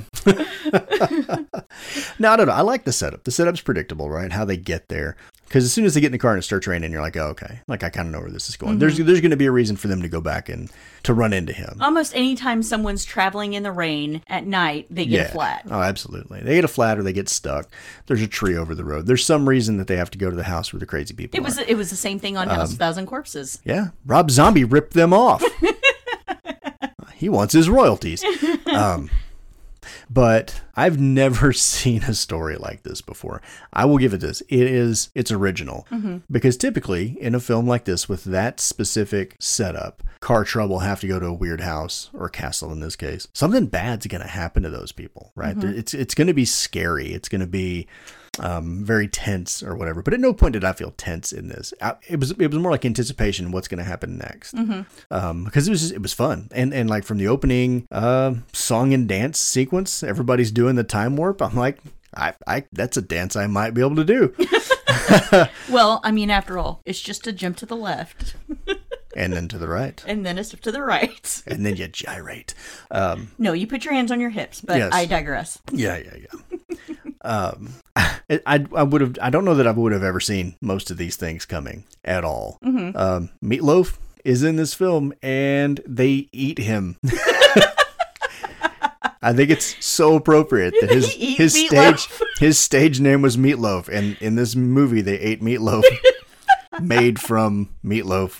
S1: no, I don't know. I like the setup. The setup's predictable, right? How they get there. Because as soon as they get in the car and start training, you're like, oh, okay. Like, I kind of know where this is going. Mm-hmm. There's there's going to be a reason for them to go back and to run into him.
S2: Almost anytime someone's traveling in the rain at night, they get
S1: yeah.
S2: a flat.
S1: Oh, absolutely. They get a flat or they get stuck. There's a tree over the road. There's some reason that they have to go to the house where the crazy people
S2: It was
S1: are.
S2: it was the same thing on House
S1: Um,
S2: of Thousand Corpses.
S1: Yeah. Rob Zombie ripped them off. He wants his royalties. Um, but I've never seen a story like this before. I will give it this. It is, it's original. Mm-hmm. Because typically in a film like this with that specific setup, car trouble, have to go to a weird house or a castle in this case, something bad's going to happen to those people, right? Mm-hmm. It's, it's going to be scary. It's going to be um, very tense or whatever. But at no point did I feel tense in this. I, it was it was more like anticipation of what's going to happen next. Mm-hmm. Um, because it was just, it was fun. And and like from the opening uh, song and dance sequence, everybody's doing the time warp. I'm like, I, I that's a dance I might be able to do.
S2: Well, I mean, after all, it's just a jump to the left.
S1: And then to the right.
S2: And then a step to the right.
S1: And then you gyrate. Um,
S2: no, you put your hands on your hips, but
S1: yes.
S2: I digress.
S1: Yeah, yeah, yeah. um, I, I would have, I don't know that I would have ever seen most of these things coming at all. Mm-hmm. Um, Meatloaf is in this film and they eat him. I think it's so appropriate that his his
S2: meatloaf.
S1: stage his stage name was Meatloaf, and in this movie they ate meatloaf made from meatloaf.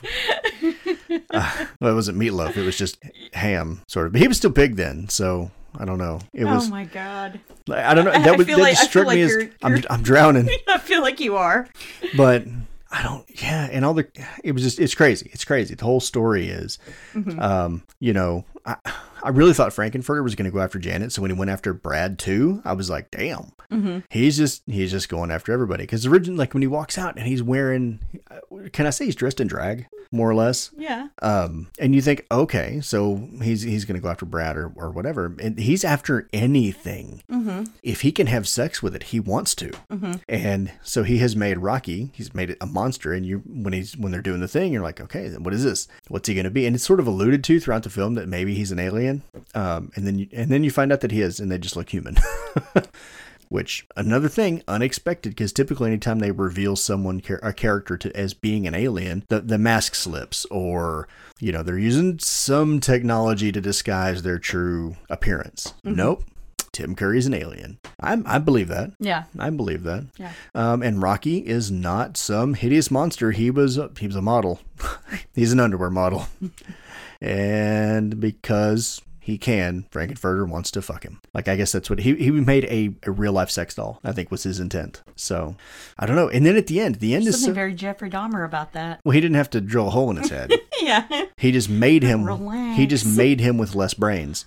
S1: Uh, well, it wasn't meatloaf; it was just ham, sort of. But he was still pig then, so I don't know. It was.
S2: Oh my god!
S1: I don't know. That would that
S2: like,
S1: just struck
S2: like
S1: me as
S2: you're,
S1: I'm
S2: you're,
S1: I'm drowning.
S2: I feel like you are.
S1: But I don't. Yeah, and all the it was just it's crazy. It's crazy. The whole story is, mm-hmm. um, you know, I I really thought Frankenfurter was going to go after Janet. So when he went after Brad too, I was like, damn, mm-hmm. he's just he's just going after everybody. Because originally, like when he walks out and he's wearing, can I say he's dressed in drag, more or less?
S2: Yeah.
S1: Um, and you think, okay, so he's he's going to go after Brad or or whatever, and he's after anything. Mm-hmm. If he can have sex with it, he wants to. Mm-hmm. And so he has made Rocky. He's made it a monster. And you when he's when they're doing the thing, you're like, okay, then what is this? What's he going to be? And it's sort of alluded to throughout the film that maybe he's an alien. Um, and then you, and then you find out that he is, and they just look human. Which, another thing, unexpected, because typically anytime they reveal someone, a character to as being an alien, the, the mask slips, or, you know, they're using some technology to disguise their true appearance. Mm-hmm. Nope. Tim Curry's an alien. I I believe that.
S2: Yeah.
S1: I believe that.
S2: Yeah.
S1: Um, and Rocky is not some hideous monster. He was a, he was a model. He's an underwear model. And because he can, Frankenfurter wants to fuck him. Like, I guess that's what he he made a, a real life sex doll, I think was his intent. So I don't know. And then at the end, the end
S2: There's
S1: is
S2: something
S1: so,
S2: very Jeffrey Dahmer about that.
S1: well, he didn't have to drill a hole in his head.
S2: Yeah.
S1: He just made him.
S2: Relax.
S1: He just made him with less brains.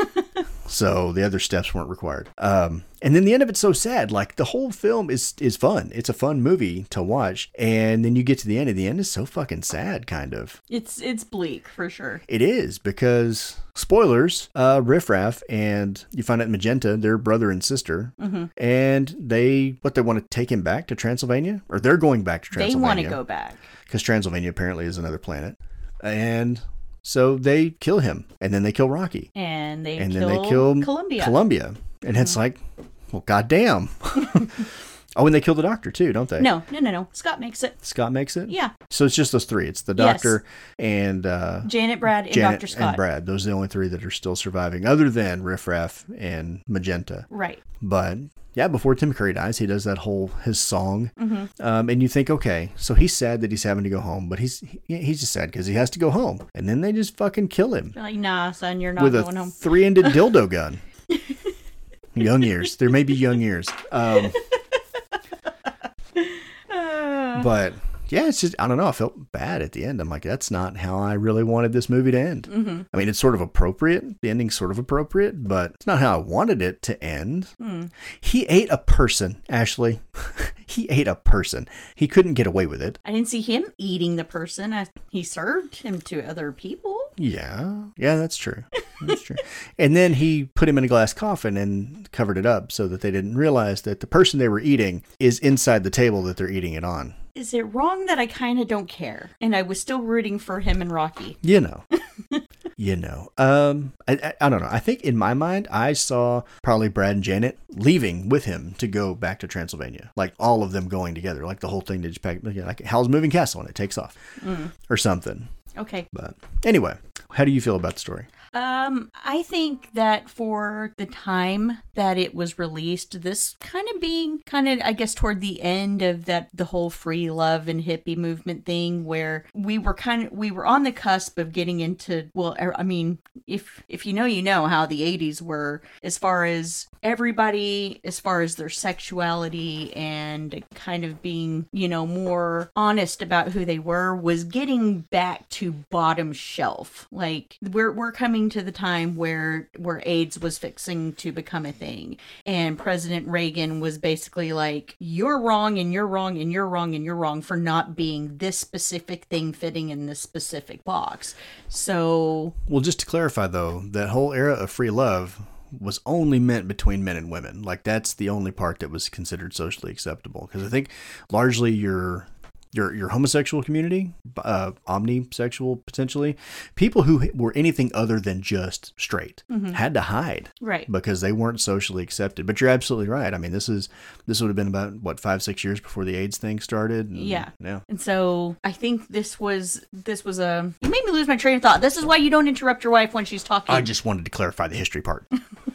S1: So the other steps weren't required. Um, and then the end of it's so sad. Like, the whole film is is fun. It's a fun movie to watch. And then you get to the end, and the end is so fucking sad, kind of.
S2: It's it's bleak, for sure.
S1: It is, because, spoilers, uh, Riff Raff and you find out Magenta, they're brother and sister. Mm-hmm. And they, what, they want to take him back to Transylvania? Or they're going back to Transylvania.
S2: They want to go back.
S1: Because Transylvania apparently is another planet. And so they kill him, and then they kill Rocky,
S2: and they
S1: and
S2: kill
S1: then they kill
S2: Columbia.
S1: Columbia, and mm-hmm. it's like, well, goddamn. Oh, and they kill the doctor too, don't they?
S2: No, no, no, no. Scott makes it.
S1: Scott makes it?
S2: Yeah.
S1: So it's just those three. It's the doctor yes. and uh,
S2: Janet, Brad, and
S1: Janet
S2: Doctor Scott.
S1: and Brad. Those are the only three that are still surviving, other than Riff Raff and Magenta.
S2: Right.
S1: But yeah, before Tim Curry dies, he does that whole his song,
S2: mm-hmm.
S1: um, and you think, okay, so he's sad that he's having to go home, but he's he, he's just sad because he has to go home, and then they just fucking kill him.
S2: They're like, nah, son, you're not
S1: with
S2: going
S1: a
S2: home.
S1: three-ended dildo gun. Young years. There may be young years. Um, but yeah, it's just, I don't know. I felt bad at the end. I'm like, that's not how I really wanted this movie to end.
S2: Mm-hmm.
S1: I mean, it's sort of appropriate. The ending's sort of appropriate, but it's not how I wanted it to end.
S2: Mm.
S1: He ate a person, Ashley. He ate a person. He couldn't get away with it.
S2: I didn't see him eating the person. I, he served him to other people.
S1: Yeah. Yeah, that's true. That's true. And then he put him in a glass coffin and covered it up so that they didn't realize that the person they were eating is inside the table that they're eating it on.
S2: Is it wrong that I kind of don't care? And I was still rooting for him and Rocky.
S1: You know. You know. Um, I, I, I don't know. I think in my mind, I saw probably Brad and Janet leaving with him to go back to Transylvania. Like all of them going together. Like the whole thing they just pack, like Howl's Moving Castle and it takes off.
S2: Mm.
S1: Or something.
S2: Okay.
S1: But anyway, how do you feel about the story?
S2: Um, I think that for the time that it was released, this kind of being kind of, I guess, toward the end of that, the whole free love and hippie movement thing where we were kind of, we were on the cusp of getting into, well, I mean, if, if you know, you know how the eighties were as far as everybody, as far as their sexuality and kind of being, you know, more honest about who they were, was getting back to bottom shelf. Like we're, we're coming to the time where where AIDS was fixing to become a thing, and President Reagan was basically like, you're wrong and you're wrong and you're wrong and you're wrong for not being this specific thing fitting in this specific box. So
S1: well, just to clarify though, that whole era of free love was only meant between men and women. Like that's the only part that was considered socially acceptable, because I think largely your Your your homosexual community, uh, omnisexual potentially, people who were anything other than just straight
S2: mm-hmm.
S1: had to hide,
S2: right?
S1: Because they weren't socially accepted. But you're absolutely right. I mean, this is this would have been about what five six years before the AIDS thing started. And,
S2: yeah,
S1: yeah.
S2: And so I think this was this was a. You made me lose my train of thought. This is why you don't interrupt your wife when she's talking.
S1: I just wanted to clarify the history part.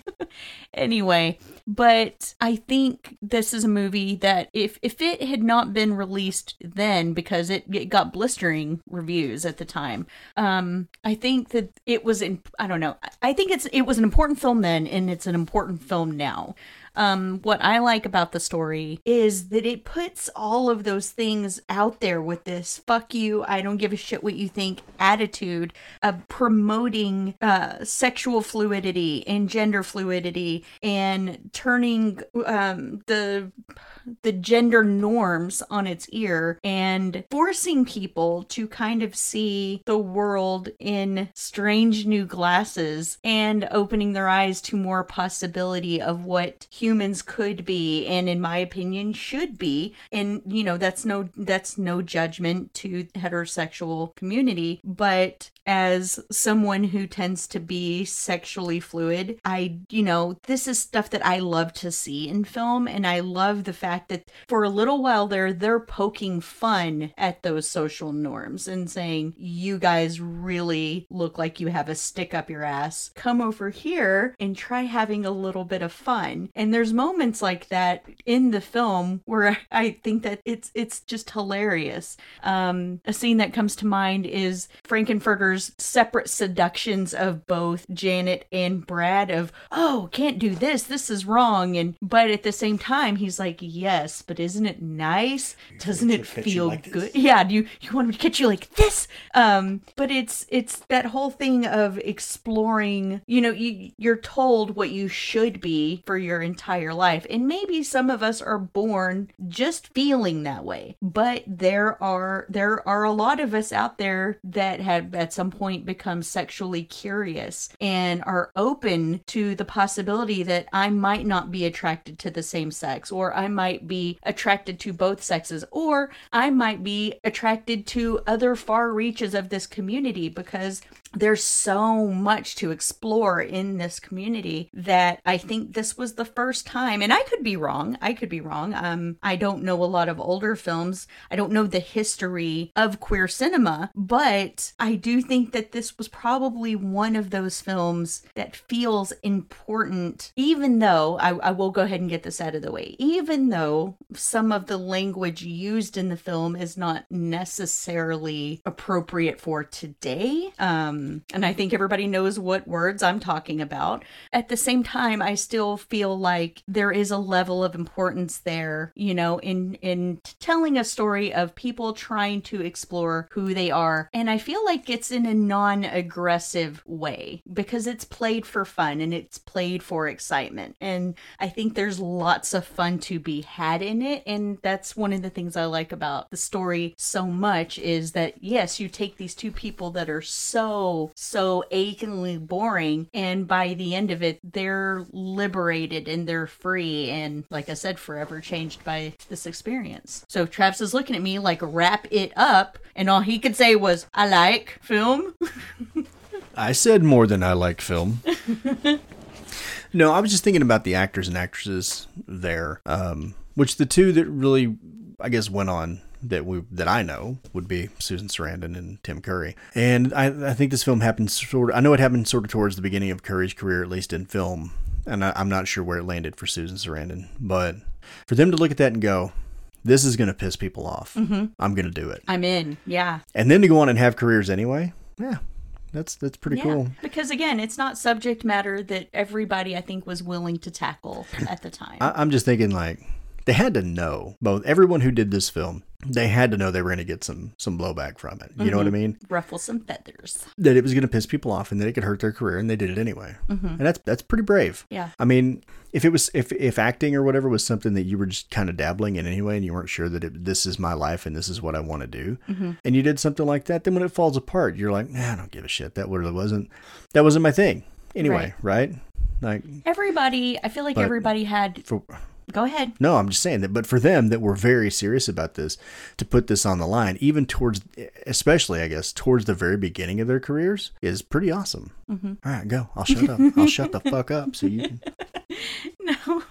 S2: Anyway, but I think this is a movie that if, if it had not been released then, because it, it got blistering reviews at the time, um, I think that it was, in, I don't know, I think it's it was an important film then, and it's an important film now. Um, what I like about the story is that it puts all of those things out there with this fuck you, I don't give a shit what you think attitude of promoting uh, sexual fluidity and gender fluidity and turning um, the the gender norms on its ear and forcing people to kind of see the world in strange new glasses and opening their eyes to more possibility of what humans could be, and in my opinion should be. And you know, that's no that's no judgment to heterosexual community, but as someone who tends to be sexually fluid, I you know this is stuff that I love to see in film, and I love the fact that for a little while there they're poking fun at those social norms and saying, you guys really look like you have a stick up your ass, come over here and try having a little bit of fun. And there's moments like that in the film where I think that it's it's just hilarious. Um, a scene that comes to mind is Frankenfurter's separate seductions of both Janet and Brad of, oh, can't do this, this is wrong. And but at the same time he's like, yes, but isn't it nice? Doesn't it feel like good? Yeah, do you, you want me to catch you like this? Um, but it's it's that whole thing of exploring, you know, you, you're told what you should be for your entire life. And maybe some of us are born just feeling that way. But there are there are a lot of us out there that have at some point become sexually curious and are open to the possibility that I might not be attracted to the same sex, or I might be attracted to both sexes, or I might be attracted to other far reaches of this community, because there's so much to explore in this community that I think this was the first time, and I could be wrong. I could be wrong. Um, I don't know a lot of older films. I don't know the history of queer cinema, but I do think that this was probably one of those films that feels important, even though, I, I will go ahead and get this out of the way, even though some of the language used in the film is not necessarily appropriate for today. Um, and I think everybody knows what words I'm talking about. At the same time, I still feel like there is a level of importance there, you know, in, in telling a story of people trying to explore who they are. And I feel like it's in a non-aggressive way because it's played for fun and it's played for excitement. And I think there's lots of fun to be had in it. And that's one of the things I like about the story so much is that, yes, you take these two people that are so so achingly boring, and by the end of it they're liberated and they're free and, like I said, forever changed by this experience. So Travis is looking at me like, wrap it up, and all he could say was, I like film.
S1: I said more than I like film. No, I was just thinking about the actors and actresses there, um, which the two that really, I guess, went on that we that I know would be Susan Sarandon and Tim Curry. And I, I think this film happened sort of, I know it happened sort of towards the beginning of Curry's career, at least in film. And I, I'm not sure where it landed for Susan Sarandon. But for them to look at that and go, this is going to piss people off. Mm-hmm. I'm going to do it.
S2: I'm in. Yeah.
S1: And then to go on and have careers anyway. Yeah. That's that's pretty
S2: yeah,
S1: cool.
S2: Because again, it's not subject matter that everybody, I think, was willing to tackle at the time.
S1: I, I'm just thinking, like, they had to know, both everyone who did this film, they had to know they were going to get some some blowback from it. You mm-hmm. know what I mean?
S2: Ruffle some feathers.
S1: That it was going to piss people off and that it could hurt their career, and they did it anyway. Mm-hmm. And that's that's pretty brave.
S2: Yeah.
S1: I mean, if it was if if acting or whatever was something that you were just kind of dabbling in anyway, and you weren't sure that it, this is my life and this is what I want to do, mm-hmm. and you did something like that, then when it falls apart, you're like, nah, I don't give a shit. That really wasn't that wasn't my thing anyway, right? right? Like
S2: everybody, I feel like everybody had.
S1: For,
S2: Go ahead.
S1: No, I'm just saying that, but for them that were very serious about this, to put this on the line, even towards, especially, I guess, towards the very beginning of their careers, is pretty awesome. Mm-hmm. All right, go. I'll shut up. I'll shut the fuck up so you can.
S2: No,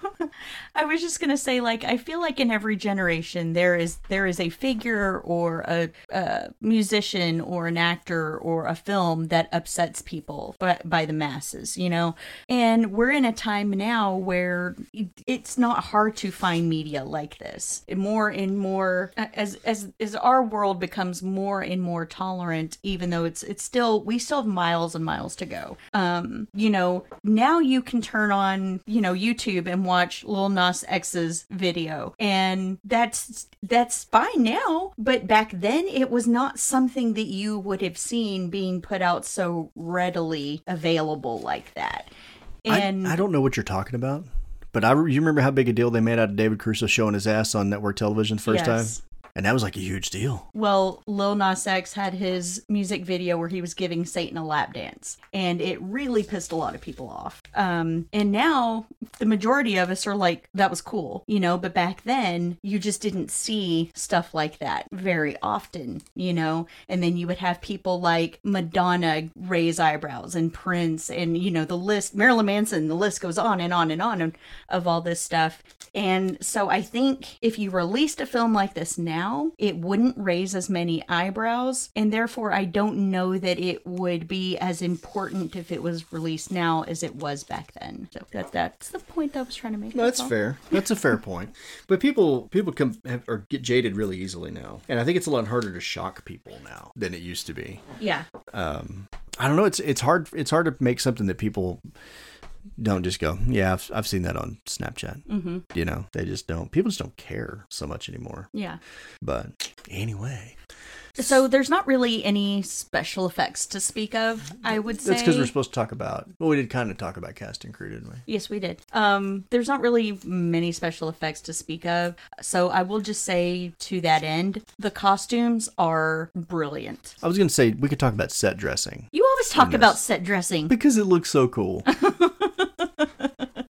S2: I was just going to say, like, I feel like in every generation there is there is a figure or a, a musician or an actor or a film that upsets people by, by the masses, you know? And we're in a time now where it's not hard to find media like this. More and more, as as as our world becomes more and more tolerant, even though it's it's still, we still have miles and miles to go. Um, you know, now you can turn on, you know, YouTube and watch Lil Nas X's video, and that's that's fine now, but back then it was not something that you would have seen being put out so readily available like that. And
S1: I, I don't know what you're talking about, but I you remember how big a deal they made out of David Caruso showing his ass on network television the first
S2: yes.
S1: time? And that was like a huge deal.
S2: Well, Lil Nas X had his music video where he was giving Satan a lap dance, and it really pissed a lot of people off. Um, and now the majority of us are like, that was cool, you know, but back then you just didn't see stuff like that very often, you know, and then you would have people like Madonna raise eyebrows and Prince and, you know, the list, Marilyn Manson, the list goes on and on and on of, of all this stuff. And so I think if you released a film like this now, it wouldn't raise as many eyebrows, and therefore I don't know that it would be as important if it was released now as it was back then. So that that's the point I was trying to make.
S1: No, that's fair. That's a fair point. But people people come have, or get jaded really easily now, and I think it's a lot harder to shock people now than it used to be.
S2: Yeah.
S1: Um, I don't know. It's it's hard. It's hard to make something that people don't just go, yeah, I've, I've seen that on Snapchat. Mm-hmm. You know, they just don't. People just don't care so much anymore.
S2: Yeah.
S1: But anyway.
S2: So there's not really any special effects to speak of, I would say.
S1: That's because we're supposed to talk about, well, we did kind of talk about cast and crew, didn't we?
S2: Yes, we did. Um, there's not really many special effects to speak of. So I will just say to that end, the costumes are brilliant.
S1: I was going to say, we could talk about set dressing.
S2: You always talk about set dressing.
S1: Because it looks so cool.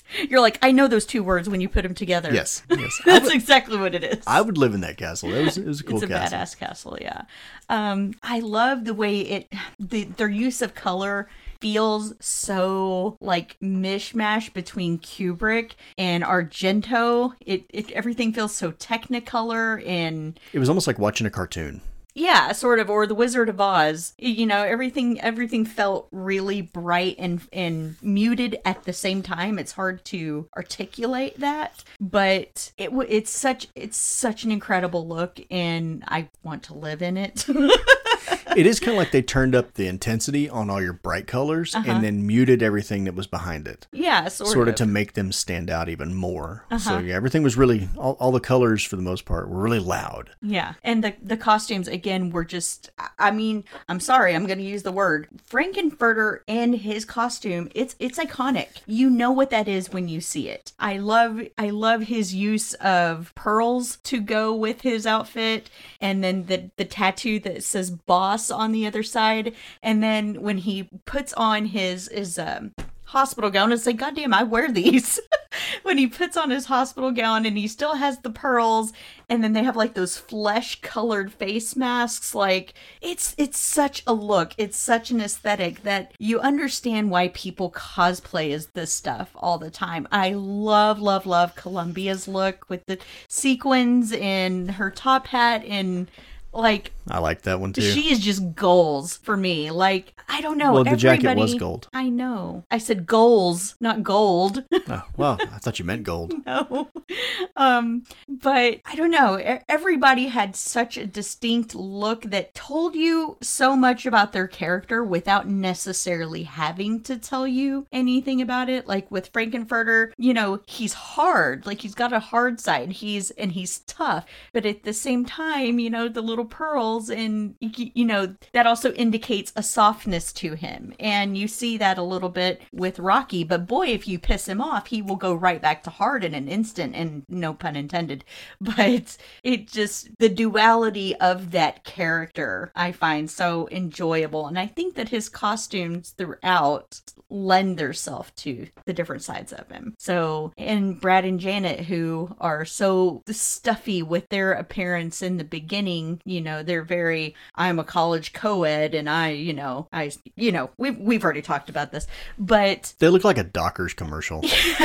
S2: You're like, I know those two words when you put them together.
S1: Yes, yes.
S2: That's
S1: would,
S2: exactly what it is.
S1: I would live in that castle. It was, it was a cool
S2: it's a
S1: castle.
S2: badass castle, yeah. Um, I love the way it, the, their use of color feels so like mishmash between Kubrick and Argento. It, it everything feels so Technicolor and
S1: it was almost like watching a cartoon.
S2: Yeah, sort of, or The Wizard of Oz. You know, everything everything felt really bright and and muted at the same time. It's hard to articulate that, but it it's such it's such an incredible look, and I want to live in it.
S1: It is kind of like they turned up the intensity on all your bright colors uh-huh. and then muted everything that was behind it.
S2: Yeah, sort,
S1: sort of.
S2: of
S1: to make them stand out even more.
S2: Uh-huh.
S1: So yeah, everything was really, all, all the colors for the most part were really loud.
S2: Yeah, and the the costumes, again, were just, I mean, I'm sorry, I'm going to use the word. Frank-N-Furter and his costume, it's it's iconic. You know what that is when you see it. I love, I love his use of pearls to go with his outfit, and then the, the tattoo that says boss on the other side, and then when he puts on his his um hospital gown, and say, God damn, I wear these. When he puts on his hospital gown and he still has the pearls, and then they have like those flesh colored face masks, like it's it's such a look, it's such an aesthetic that you understand why people cosplay as this stuff all the time. I love love love Columbia's look with the sequins and her top hat, and like,
S1: I like that one too.
S2: She is just goals for me. Like, I don't know.
S1: Well, the
S2: everybody,
S1: jacket was gold.
S2: I know. I said goals, not gold.
S1: Oh, well, I thought you meant gold.
S2: No. Um, but I don't know. Everybody had such a distinct look that told you so much about their character without necessarily having to tell you anything about it. Like with Frank-N-Furter, you know, he's hard. Like, he's got a hard side. He's and he's tough. But at the same time, you know, the little pearls, and you know, that also indicates a softness to him, and you see that a little bit with Rocky. But boy, if you piss him off, he will go right back to hard in an instant, and no pun intended. But it just, the duality of that character I find so enjoyable, and I think that his costumes throughout lend themselves to the different sides of him. So, and Brad and Janet, who are so stuffy with their appearance in the beginning, you know, they're very, I'm a college co-ed, and I, you know, I, you know, we've, we've already talked about this, but
S1: they look like a Dockers commercial.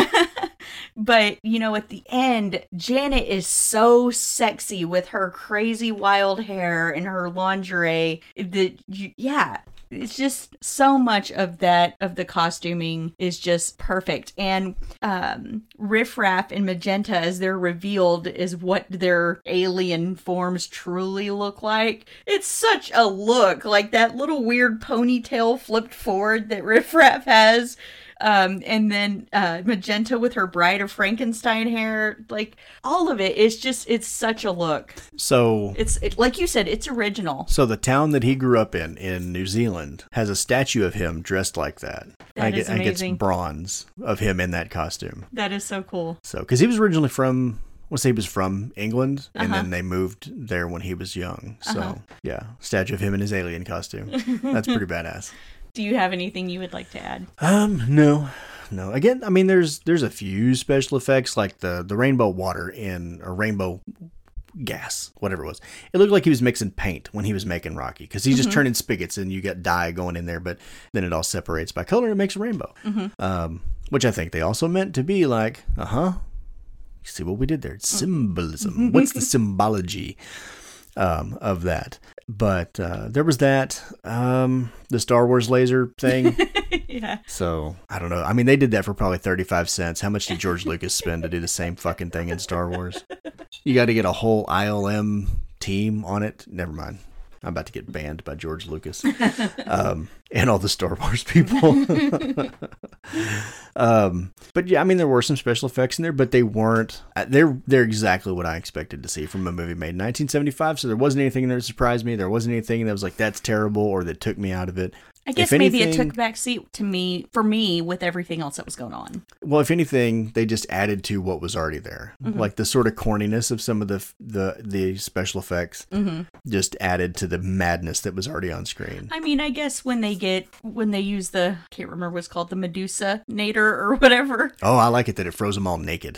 S2: But, you know, at the end, Janet is so sexy with her crazy wild hair and her lingerie that, yeah, it's just so much of that, of the costuming is just perfect. And um, Riff Raff and Magenta, as they're revealed, is what their alien forms truly look like. It's such a look, like that little weird ponytail flipped forward that Riff Raff has. Um, and then uh, Magenta with her Bride of Frankenstein hair, like all of it is just, it's such a look.
S1: So
S2: it's it, like you said, it's original.
S1: So the town that he grew up in, in New Zealand, has a statue of him dressed like that.
S2: That
S1: I
S2: is
S1: get,
S2: amazing.
S1: I think it's bronze of him in that costume.
S2: That is so cool.
S1: So, because he was originally from, let's say he was from England, and
S2: uh-huh.
S1: then they moved there when he was young. So,
S2: uh-huh.
S1: yeah, statue of him in his alien costume. That's pretty badass.
S2: Do you have anything you would like to add?
S1: Um, no, no. Again, I mean, there's there's a few special effects, like the, the rainbow water in, or rainbow gas, whatever it was. It looked like he was mixing paint when he was making Rocky, because he's mm-hmm. just turning spigots and you got dye going in there, but then it all separates by color and it makes a rainbow. Mm-hmm. Um, which I think they also meant to be like, uh-huh, you see what we did there? It's symbolism. What's the symbology um, of that? But uh, there was that, um, the Star Wars laser thing.
S2: Yeah.
S1: So, I don't know. I mean, they did that for probably thirty-five cents. How much did George Lucas spend to do the same fucking thing in Star Wars? You got to get a whole I L M team on it. Never mind. I'm about to get banned by George Lucas um, and all the Star Wars people. um, but yeah, I mean, there were some special effects in there, but they weren't. They're they're exactly what I expected to see from a movie made in nineteen seventy-five. So there wasn't anything in there that surprised me. There wasn't anything that was like, that's terrible, or that took me out of it.
S2: I guess
S1: if
S2: maybe
S1: anything,
S2: it took back seat to me, for me, with everything else that was going on.
S1: Well, if anything, they just added to what was already there. Mm-hmm. Like the sort of corniness of some of the the, the special effects mm-hmm. just added to the madness that was already on screen.
S2: I mean, I guess when they get, when they use the, I can't remember what's called, the Medusa Nader or whatever.
S1: Oh, I like it that it froze them all naked.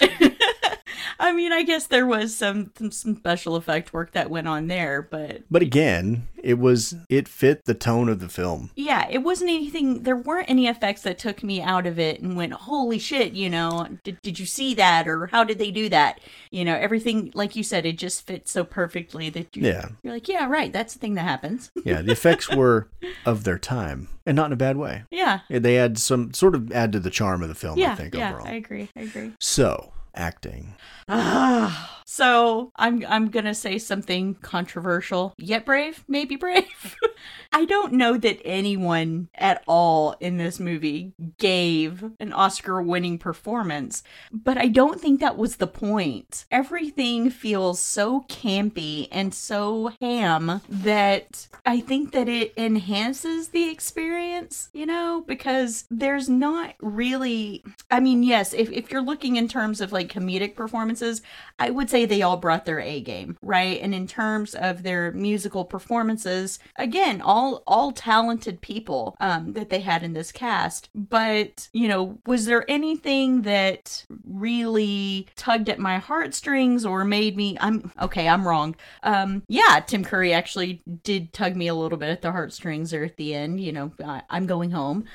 S2: I mean, I guess there was some some special effect work that went on there, but...
S1: But again, it was, it fit the tone of the film.
S2: Yeah, it wasn't anything, there weren't any effects that took me out of it and went, holy shit, you know, did, did you see that? Or how did they do that? You know, everything, like you said, it just fit so perfectly that you're,
S1: yeah.
S2: you're like, yeah, right, that's the thing that happens.
S1: Yeah, the effects were of their time, and not in a bad way.
S2: Yeah.
S1: They add some, sort of add to the charm of the film,
S2: yeah,
S1: I think,
S2: yeah,
S1: overall.
S2: I agree, I agree.
S1: So... acting.
S2: Ah, so I'm I'm gonna say something controversial, yet brave, maybe brave. I don't know that anyone at all in this movie gave an Oscar-winning performance, but I don't think that was the point. Everything feels so campy and so ham that I think that it enhances the experience, you know, because there's not really, I mean, yes, if, if you're looking in terms of like comedic performances, I would say they all brought their A game, right? And in terms of their musical performances, again, all all talented people um, that they had in this cast. But, you know, was there anything that really tugged at my heartstrings or made me, I'm, okay, I'm wrong. Um, yeah, Tim Curry actually did tug me a little bit at the heartstrings or at the end, you know, I, I'm going home.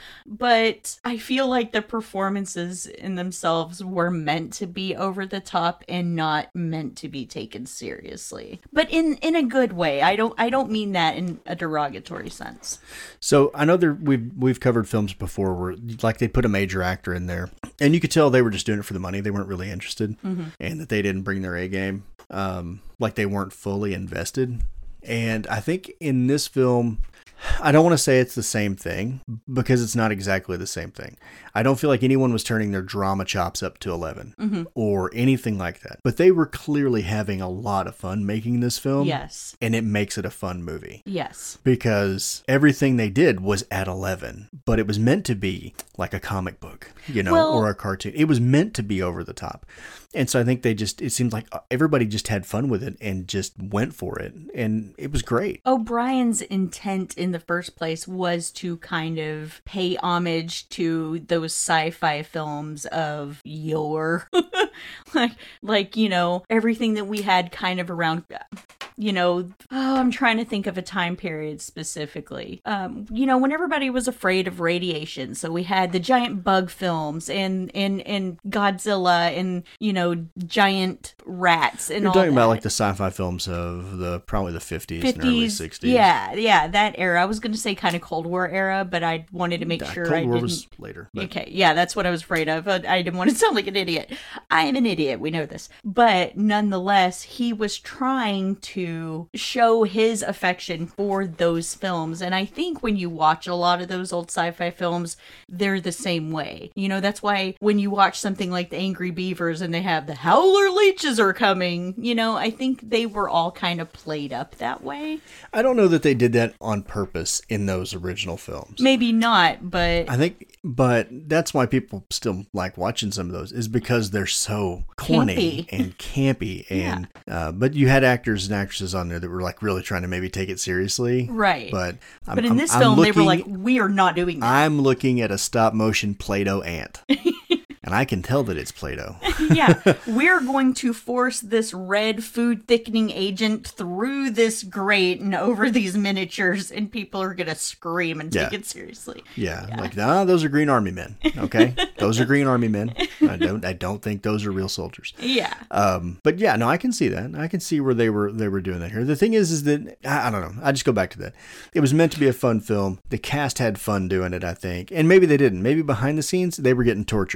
S2: But I feel like the performances in themselves were meant to be over the top and not meant to be taken seriously, but in in a good way. I don't I don't mean that in a derogatory sense.
S1: So I know there we've we've covered films before where like they put a major actor in there, and you could tell they were just doing it for the money. They weren't really interested, mm-hmm. and that they didn't bring their A game. Um, like they weren't fully invested. And I think in this film, I don't want to say it's the same thing because it's not exactly the same thing. I don't feel like anyone was turning their drama chops up to eleven mm-hmm. or anything like that. But they were clearly having a lot of fun making this film.
S2: Yes.
S1: And it makes it a fun movie.
S2: Yes.
S1: Because everything they did was at eleven, but it was meant to be like a comic book, you know,
S2: well,
S1: or a cartoon. It was meant to be over the top. And so I think they just, it seemed like everybody just had fun with it and just went for it. And it was great.
S2: O'Brien's intent in the first place was to kind of pay homage to those sci-fi films of yore. like, like, you know, everything that we had kind of around, you know, oh, I'm trying to think of a time period specifically. Um, you know, when everybody was afraid of radiation. So we had the giant bug films and, and, and Godzilla and, you know, giant rats and
S1: You're
S2: all
S1: talking
S2: that.
S1: about like the sci-fi films of the probably the fifties, fifties and early sixties.
S2: Yeah, yeah, that era. I was going to say kind of Cold War era, but I wanted to make
S1: yeah,
S2: sure
S1: Cold
S2: I
S1: War
S2: didn't.
S1: Was later. But...
S2: Okay, yeah, that's what I was afraid of. I didn't want to sound like an idiot. I am an idiot. We know this. But nonetheless, he was trying to show his affection for those films. And I think when you watch a lot of those old sci-fi films, they're the same way. You know, that's why when you watch something like The Angry Beavers and they have the howler leeches are coming, you know, I think they were all kind of played up that way.
S1: I don't know that they did that on purpose in those original films.
S2: Maybe not, but
S1: I think, but that's why people still like watching some of those is because they're so corny
S2: campy.
S1: and campy. And, yeah. uh, but you had actors and actresses on there that were like really trying to maybe take it seriously.
S2: Right.
S1: But, I'm,
S2: but in
S1: I'm,
S2: this
S1: I'm
S2: film,
S1: looking,
S2: they were like, we are not doing that.
S1: I'm looking at a stop motion Play-Doh ant. And I can tell that it's Play-Doh.
S2: Yeah, we're going to force this red food thickening agent through this grate and over these miniatures, and people are going to scream and take
S1: yeah.
S2: it seriously.
S1: Yeah, yeah. Like, nah, those are Green Army men. Okay, those are Green Army men. I don't, I don't think those are real soldiers.
S2: Yeah.
S1: Um, but yeah, no, I can see that. I can see where they were, they were doing that here. The thing is, is that I, I don't know. I just go back to that. It was meant to be a fun film. The cast had fun doing it, I think, and maybe they didn't. Maybe behind the scenes they were getting tortured. I,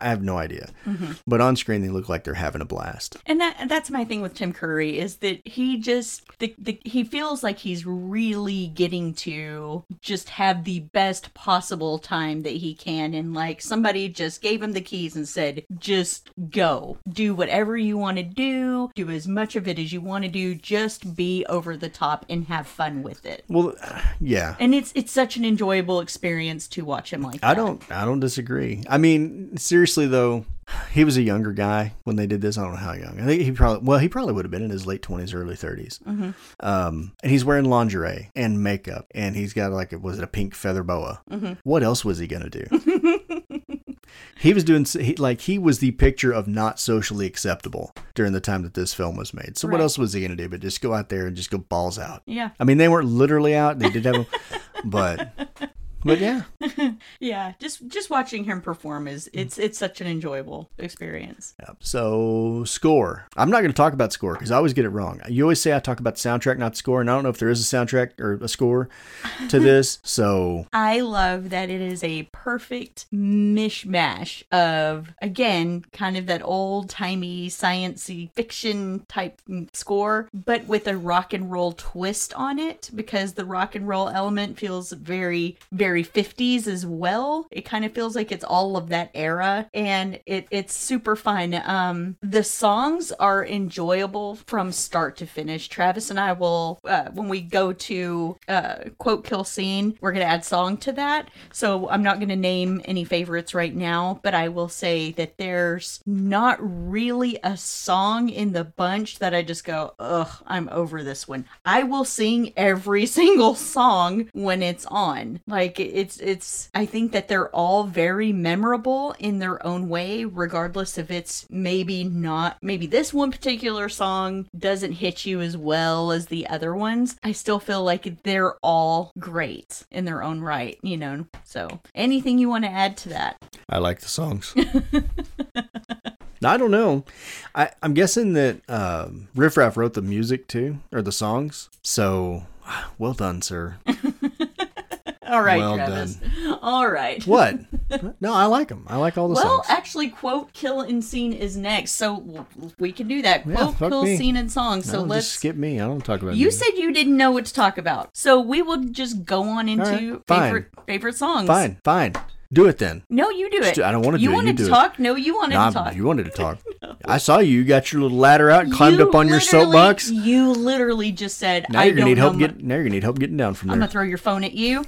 S1: I have no idea.
S2: Mm-hmm.
S1: But on screen, they look like they're having a blast.
S2: And that that's my thing with Tim Curry is that he just the, the, he feels like he's really getting to just have the best possible time that he can, and like somebody just gave him the keys and said, just go, do whatever you want to do, do as much of it as you want to do, just be over the top and have fun with it.
S1: Well, yeah.
S2: And it's it's such an enjoyable experience to watch him like that.
S1: I don't I don't disagree. I mean, seriously though, he was a younger guy when they did this. I don't know how young. I think he probably, well, he probably would have been in his late twenties, early thirties. Mm-hmm. Um, and he's wearing lingerie and makeup, and he's got like, was it a pink feather boa? Mm-hmm. What else was he going to do? He was doing, he, like, he was the picture of not socially acceptable during the time that this film was made. So right. What else was he going to do but just go out there and just go balls out?
S2: Yeah.
S1: I mean, they weren't literally out. They did have them, but... But yeah.
S2: yeah, just just watching him perform is it's it's such an enjoyable experience.
S1: Yep. So score. I'm not going to talk about score because I always get it wrong. You always say I talk about the soundtrack, not the score, and I don't know if there is a soundtrack or a score to this. So
S2: I love that it is a perfect mishmash of, again, kind of that old timey sciencey fiction type score, but with a rock and roll twist on it, because the rock and roll element feels very very fifties as well. It kind of feels like it's all of that era, and it it's super fun. Um, the songs are enjoyable from start to finish. Travis and I will, uh, when we go to uh, quote kill scene, we're going to add song to that. So I'm not going to name any favorites right now, but I will say that there's not really a song in the bunch that I just go, ugh, I'm over this one. I will sing every single song when it's on. Like, it's, it's, I think that they're all very memorable in their own way, regardless if it's maybe not, maybe this one particular song doesn't hit you as well as the other ones. I still feel like they're all great in their own right, you know? So anything you want to add to that?
S1: I like the songs. I don't know. I, I'm guessing that um, Riff Raff wrote the music too, or the songs. So, well done, sir.
S2: All right,
S1: well
S2: Travis.
S1: Done.
S2: All right.
S1: What? No, I like them. I like all the
S2: well,
S1: songs.
S2: Well, actually, quote, kill, and scene is next, so we can do that.
S1: Yeah,
S2: Quote, kill,
S1: me.
S2: scene, and song. So
S1: no,
S2: let's
S1: just skip me. I don't talk about.
S2: You
S1: music.
S2: said you didn't know what to talk about, so we will just go on into
S1: right,
S2: favorite favorite songs.
S1: Fine, fine. Do it then.
S2: No, you do it.
S1: I don't want to do
S2: you
S1: it.
S2: Wanted
S1: you
S2: to
S1: do
S2: talk?
S1: It.
S2: No, you wanted
S1: nah,
S2: to talk.
S1: You wanted to talk.
S2: No.
S1: I saw you. You got your little ladder out and climbed
S2: you
S1: up on your soapbox.
S2: You literally just said,
S1: now
S2: I
S1: you're gonna
S2: don't
S1: need help
S2: know
S1: get, Now you're going to need help getting down from
S2: I'm
S1: there.
S2: going to throw your phone at you.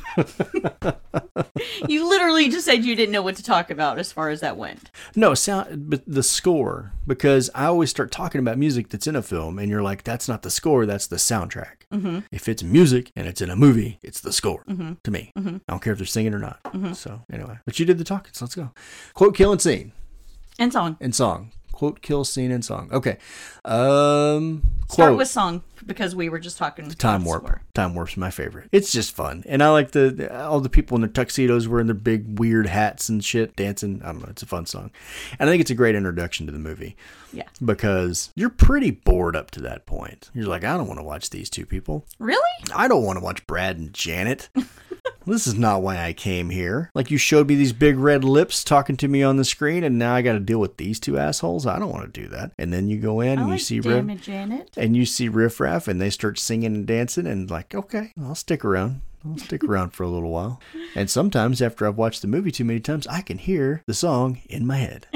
S2: You literally just said you didn't know what to talk about as far as that went.
S1: No, sound, but the score, because I always start talking about music that's in a film, and you're like, that's not the score, that's the soundtrack.
S2: Mm-hmm.
S1: If it's music and it's in a movie, it's the score
S2: mm-hmm.
S1: to me.
S2: Mm-hmm.
S1: I don't care if they're singing or not.
S2: Mm-hmm.
S1: So anyway, but you did the talking, so let's go. Quote, kill, and scene.
S2: And song.
S1: And song. Quote, kill, scene, and song. Okay. Um,
S2: Start
S1: quote.
S2: with song, because we were just talking.
S1: Time Warp. Score. Time Warp's my favorite. It's just fun. And I like the, the all the people in their tuxedos wearing their big weird hats and shit dancing. I don't know. It's a fun song. And I think it's a great introduction to the movie.
S2: Yeah.
S1: Because you're pretty bored up to that point. You're like, I don't want to watch these two people.
S2: Really?
S1: I don't want to watch Brad and Janet. This is not why I came here. Like, you showed me these big red lips talking to me on the screen, and now I got to deal with these two assholes. I don't want to do that. And then you go in
S2: I
S1: and
S2: like
S1: you see
S2: Riff,
S1: Riff,
S2: Janet.
S1: and you see Riff Raff, and they start singing and dancing, and like, okay, I'll stick around. I'll stick around for a little while. And sometimes after I've watched the movie too many times, I can hear the song in my head.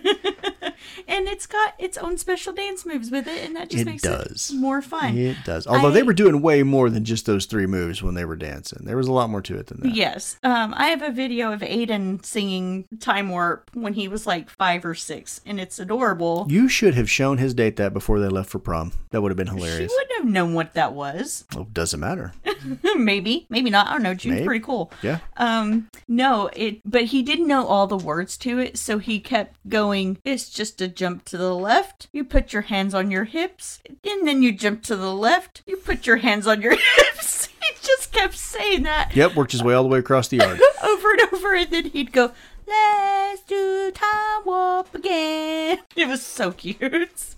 S2: And it's got its own special dance moves with it, and that just
S1: it
S2: makes
S1: does.
S2: it more fun.
S1: It does. Although
S2: I,
S1: they were doing way more than just those three moves when they were dancing. There was a lot more to it than that.
S2: Yes. Um, I have a video of Aiden singing Time Warp when he was like five or six, and it's adorable.
S1: You should have shown his date that before they left for prom. That would have been hilarious.
S2: She wouldn't have known what that was.
S1: Well, doesn't matter.
S2: Maybe. Maybe not. I don't know. June's
S1: Maybe.
S2: pretty cool.
S1: Yeah.
S2: Um, no, it, but he didn't know all the words to it, so he kept going, it's just a jump to the left. You put your hands on your hips, and then you jump to the left. You put your hands on your hips. He just kept saying that.
S1: Yep, worked his way all the way across the yard.
S2: Over and over, and then he'd go, let's do Time Warp again. It was so cute.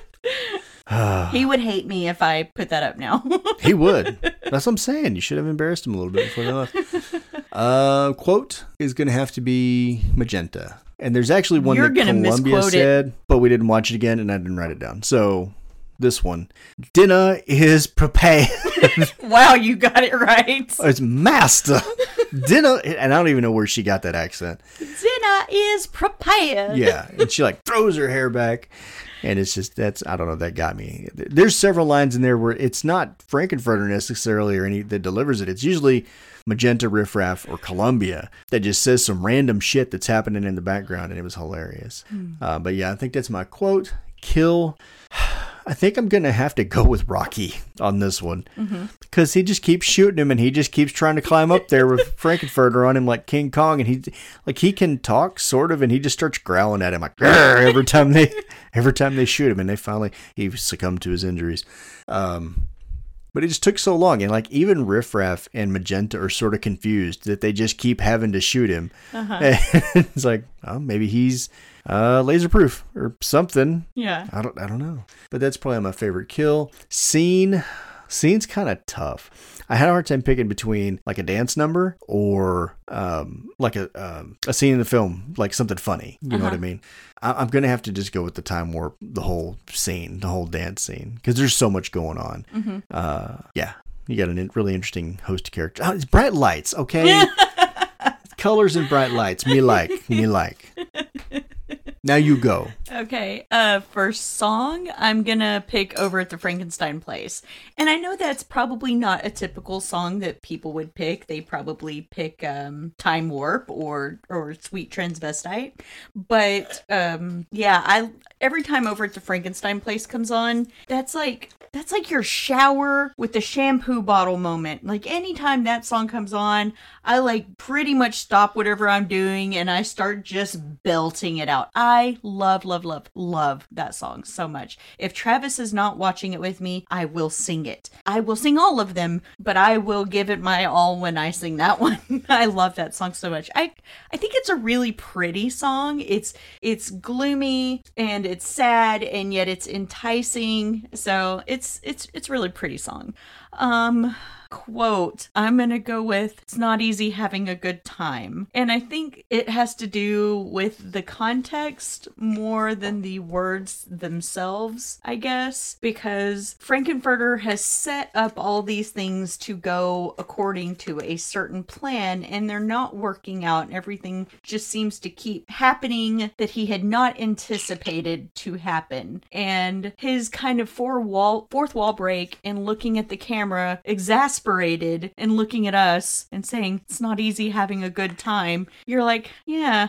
S2: He would hate me if I put that up now.
S1: He would. That's what I'm saying. You should have embarrassed him a little bit before they left. Uh, quote is going to have to be magenta. And there's actually one
S2: You're
S1: that
S2: gonna
S1: Columbia
S2: misquote it.
S1: said, but we didn't watch it again, and I didn't write it down. So this one, dinner is prepared.
S2: Wow, you got it right.
S1: It's master. Dinner, and I don't even know where she got that accent.
S2: Dinner is prepared.
S1: Yeah, and she like throws her hair back. And it's just, that's, I don't know, that got me. There's several lines in there where it's not Frankenfurter necessarily or any that delivers it. It's usually Magenta, Riff Raff, or Columbia that just says some random shit that's happening in the background, and it was hilarious. Mm. Uh, but yeah, I think that's my quote. Kill. I think I'm going to have to go with Rocky on this one. Because mm-hmm. he just keeps shooting him, and he just keeps trying to climb up there with Frankenfurter on him like King Kong. And he like he can talk, sort of, and he just starts growling at him like every time they every time they shoot him. And they finally, he succumbed to his injuries. Um, but it just took so long. And like even Riff Raff and Magenta are sort of confused that they just keep having to shoot him. Uh-huh. And it's like, oh, maybe he's uh, laser proof or something.
S2: Yeah.
S1: I don't, I don't know. But that's probably my favorite kill. Scene. Scene's kind of tough. I had a hard time picking between like a dance number or um, like a um, a scene in the film, like something funny. You uh-huh. know what I mean? I- I'm going to have to just go with the time warp, the whole scene, the whole dance scene, because there's so much going on. Mm-hmm. Uh, yeah. You got a in- really interesting host character. Oh, it's bright lights, okay? Colors and bright lights. Me like. Me like. Now you go.
S2: Okay. Uh, for song, I'm gonna pick Over at the Frankenstein Place. And I know that's probably not a typical song that people would pick. They probably pick um, Time Warp or or Sweet Transvestite. But um, yeah, I every time Over at the Frankenstein Place comes on, that's like that's like your shower with the shampoo bottle moment. Like anytime that song comes on, I like pretty much stop whatever I'm doing and I start just belting it out. I love, love, love, love that song so much. If Travis is not watching it with me, I will sing it. I will sing all of them, but I will give it my all when I sing that one. I love that song so much. I I think it's a really pretty song. It's it's gloomy and it's sad and yet it's enticing. So it's it's it's really pretty song. Um Quote, I'm gonna go with, it's not easy having a good time. And I think it has to do with the context more than the words themselves, I guess, because Frankenfurter has set up all these things to go according to a certain plan, and they're not working out, and everything just seems to keep happening that he had not anticipated to happen. And his kind of four wall, fourth wall break and looking at the camera, exasperated and looking at us and saying, it's not easy having a good time. You're like, yeah.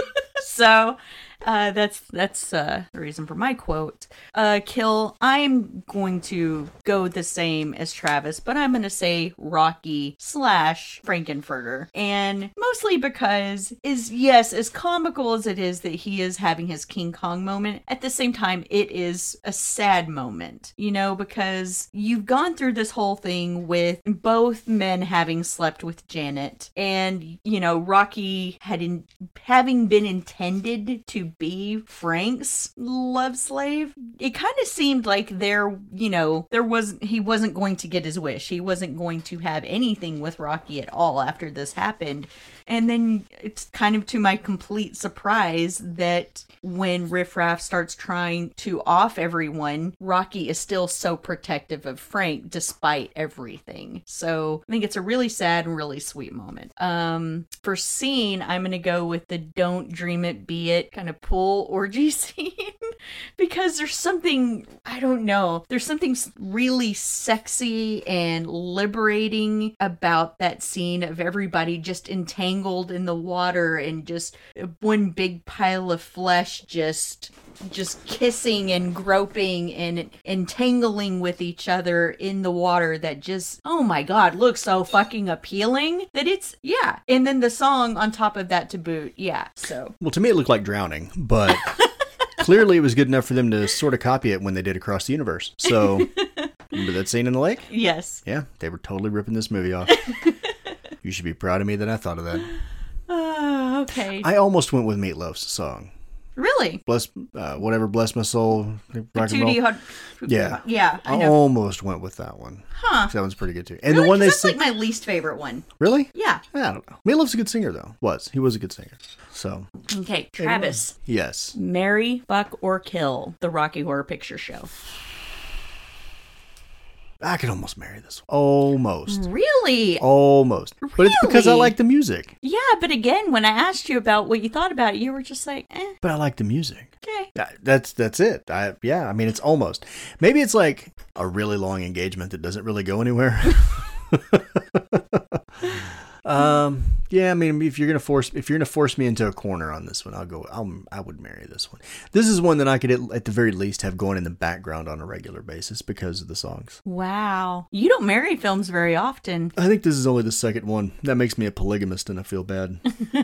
S2: So uh, that's that's uh, the reason for my quote. Uh, kill, I'm going to go the same as Travis, but I'm going to say Rocky slash Frankenfurter. And mostly because, is yes, as comical as it is that he is having his King Kong moment, at the same time, it is a sad moment, you know, because you've gone through this whole thing with both men having slept with Janet, and, you know, Rocky had in, having been intended to be Frank's love slave. It kind of seemed like there, you know, there was he wasn't going to get his wish. He wasn't going to have anything with Rocky at all after this happened. And then it's kind of to my complete surprise that when Riff Raff starts trying to off everyone, Rocky is still so protective of Frank despite everything. So I think it's a really sad and really sweet moment. Um, for scene, I'm going to go with the don't dream it, be it kind of pool orgy scene. Because there's something, I don't know, there's something really sexy and liberating about that scene of everybody just entangled in the water and just one big pile of flesh just just kissing and groping and entangling with each other in the water that just, oh my god, looks so fucking appealing that it's, yeah. And then the song on top of that to boot, yeah, so.
S1: Well, to me it looked like drowning, but clearly it was good enough for them to sort of copy it when they did Across the Universe. So, remember that scene in the lake?
S2: Yes.
S1: Yeah, they were totally ripping this movie off. You should be proud of me that I thought of that.
S2: Uh, okay.
S1: I almost went with Meatloaf's song.
S2: Really?
S1: Bless, uh, whatever, bless my soul. Rock and
S2: two D
S1: roll.
S2: hard.
S1: Yeah.
S2: Yeah, I
S1: I
S2: know.
S1: almost went with that one.
S2: Huh.
S1: That one's pretty good too. And
S2: Really?
S1: the one
S2: 'Cause
S1: they
S2: that's
S1: sing.
S2: like my least favorite one.
S1: Really?
S2: Yeah.
S1: I don't know. Meatloaf's a good singer though. Was he was a good singer? So
S2: Okay, Travis.
S1: yes.
S2: Marry, fuck, or kill the Rocky Horror Picture Show.
S1: I could almost marry this one. Almost.
S2: Really?
S1: Almost. But it's because I
S2: Really?
S1: like the music.
S2: Yeah, but again, when I asked you about what you thought about it, you were just like, eh,
S1: But I like the music.
S2: okay.
S1: Yeah, That's that's it. I yeah, I mean it's almost. Maybe it's like a really long engagement that doesn't really go anywhere. um yeah, I mean if you're gonna force if you're gonna force me into a corner on this one, I'll go I'll I would marry this one. This is one that I could at, at the very least have going in the background on a regular basis because of the songs.
S2: Wow. You don't marry films very often.
S1: I think this is only the second one. That makes me a polygamist and I feel bad.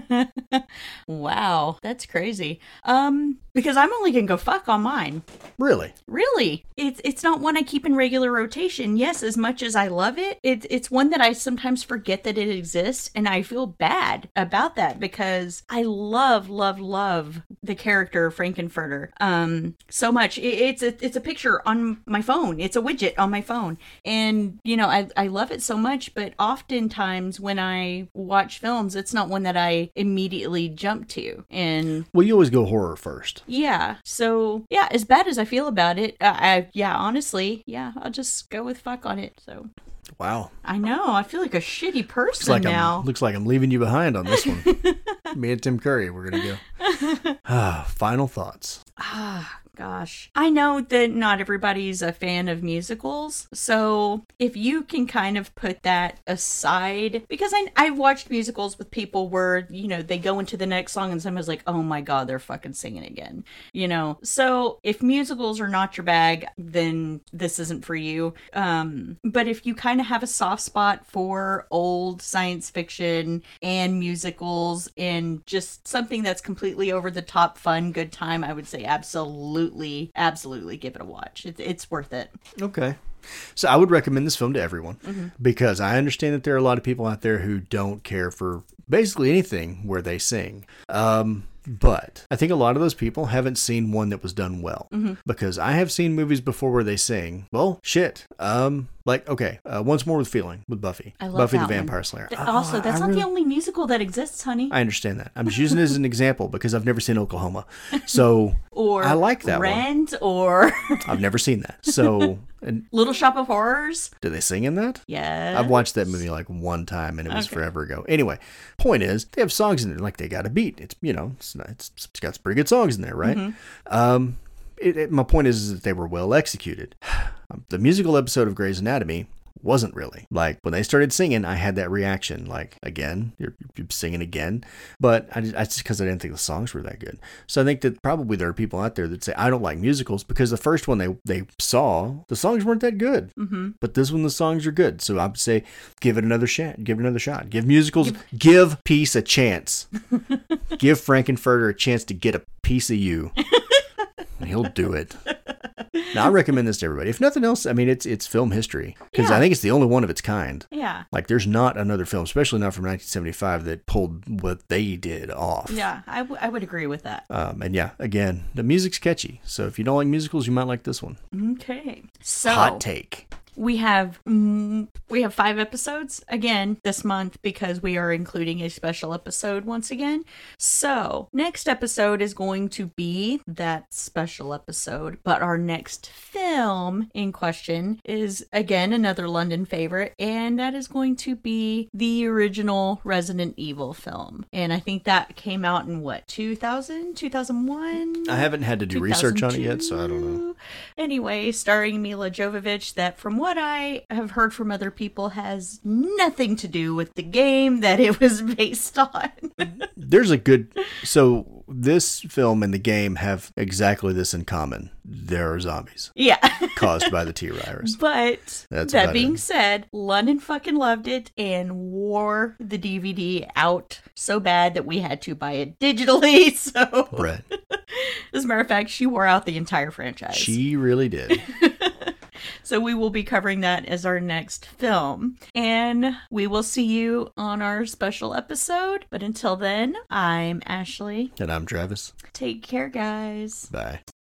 S2: Wow, that's crazy. Um, because I'm only gonna go fuck on mine.
S1: Really?
S2: Really, it's it's not one I keep in regular rotation. Yes, as much as I love it, it's it's one that I sometimes forget that it exists, and I feel bad about that because I love, love, love the character of Frankenfurter um so much. It, it's a it's a picture on my phone. It's a widget on my phone, and you know I I love it so much. But oftentimes when I watch films, it's not one that I immediately jump to, and
S1: Well, you always go horror first.
S2: yeah. So yeah, as bad as I feel about it, uh, I yeah, honestly, yeah, I'll just go with fuck on it. So
S1: Wow.
S2: I know I feel like a shitty
S1: Looks
S2: person
S1: like
S2: now.
S1: I'm looks like I'm leaving you behind on this one. Me and Tim Curry, we're gonna go. Ah, final thoughts.
S2: Ah, gosh. I know that not everybody's a fan of musicals, so if you can kind of put that aside, because I, I've watched musicals with people where, you know, they go into the next song and someone's like, oh my god, they're fucking singing again, you know? So if musicals are not your bag, then this isn't for you. Um, but if you kind of have a soft spot for old science fiction and musicals and just something that's completely over the top, fun, good time, I would say absolutely, absolutely give it a watch. It's it's worth it.
S1: Okay. So I would recommend this film to everyone
S2: Mm-hmm.
S1: because I understand that there are a lot of people out there who don't care for basically anything where they sing. Um, but I think a lot of those people haven't seen one that was done well
S2: Mm-hmm.
S1: because I have seen movies before where they sing. Well, shit. Um, like, okay, uh, Once More with Feeling with Buffy.
S2: I love
S1: Buffy
S2: that
S1: the
S2: one.
S1: Vampire Slayer.
S2: Th-
S1: Oh,
S2: also, that's
S1: I
S2: not
S1: really-
S2: the only musical that exists, honey.
S1: I understand that. I'm just using it as an example because I've never seen Oklahoma. So
S2: or
S1: I like that one.
S2: Rent, or
S1: I've never seen that. So, and
S2: Little Shop of Horrors.
S1: do they sing in that?
S2: Yeah.
S1: I've watched that movie like one time and it was
S2: Okay.
S1: forever ago. Anyway, point is they have songs in there like they got a beat. It's, you know, it's, not, it's, it's got some pretty good songs in there, right?
S2: Mm-hmm.
S1: Um, it, it, my point is, is that they were well executed. The musical episode of Grey's Anatomy wasn't really. Like when they started singing, I had that reaction like, again, you're, you're singing again. But I just, I just because I didn't think the songs were that good. So I think that probably there are people out there that say, I don't like musicals because the first one they, they saw, the songs weren't that good.
S2: Mm-hmm.
S1: But this one, the songs are good. So I would say, give it another shot. Give it another shot. Give musicals, give, give peace a chance. Give Frankenfurter a chance to get a piece of you. And he'll do it. Now, I recommend this to everybody. If nothing else, I mean, it's it's film history because
S2: Yeah.
S1: I think it's the only one of its kind.
S2: Yeah.
S1: Like, there's not another film, especially not from nineteen seventy-five, that pulled what they did off.
S2: Yeah, I, w- I would agree with that.
S1: Um, and yeah, again, the music's catchy. So if you don't like musicals, you might like this one.
S2: Okay. So
S1: Hot take.
S2: we have mm, we have five episodes again this month because we are including a special episode once again. So next episode is going to be that special episode, but our next film in question is again another London favorite, and that is going to be the original Resident Evil film. And I think that came out in what, two thousand, two thousand one?
S1: I haven't had to do research on it yet, so I don't know.
S2: Anyway, starring Mila Jovovich, that from what I have heard from other people has nothing to do with the game that it was based on.
S1: There's a good... So this film and the game have exactly this in common. There are zombies
S2: Yeah.
S1: caused by the T-virus.
S2: But
S1: That's
S2: that
S1: about
S2: being
S1: it.
S2: said, London fucking loved it and wore the D V D out so bad that we had to buy it digitally. So,
S1: Brett.
S2: as a matter of fact, she wore out the entire franchise.
S1: She really did.
S2: So we will be covering that as our next film. And we will see you on our special episode. But until then, I'm Ashley.
S1: And I'm Travis.
S2: Take care, guys.
S1: Bye.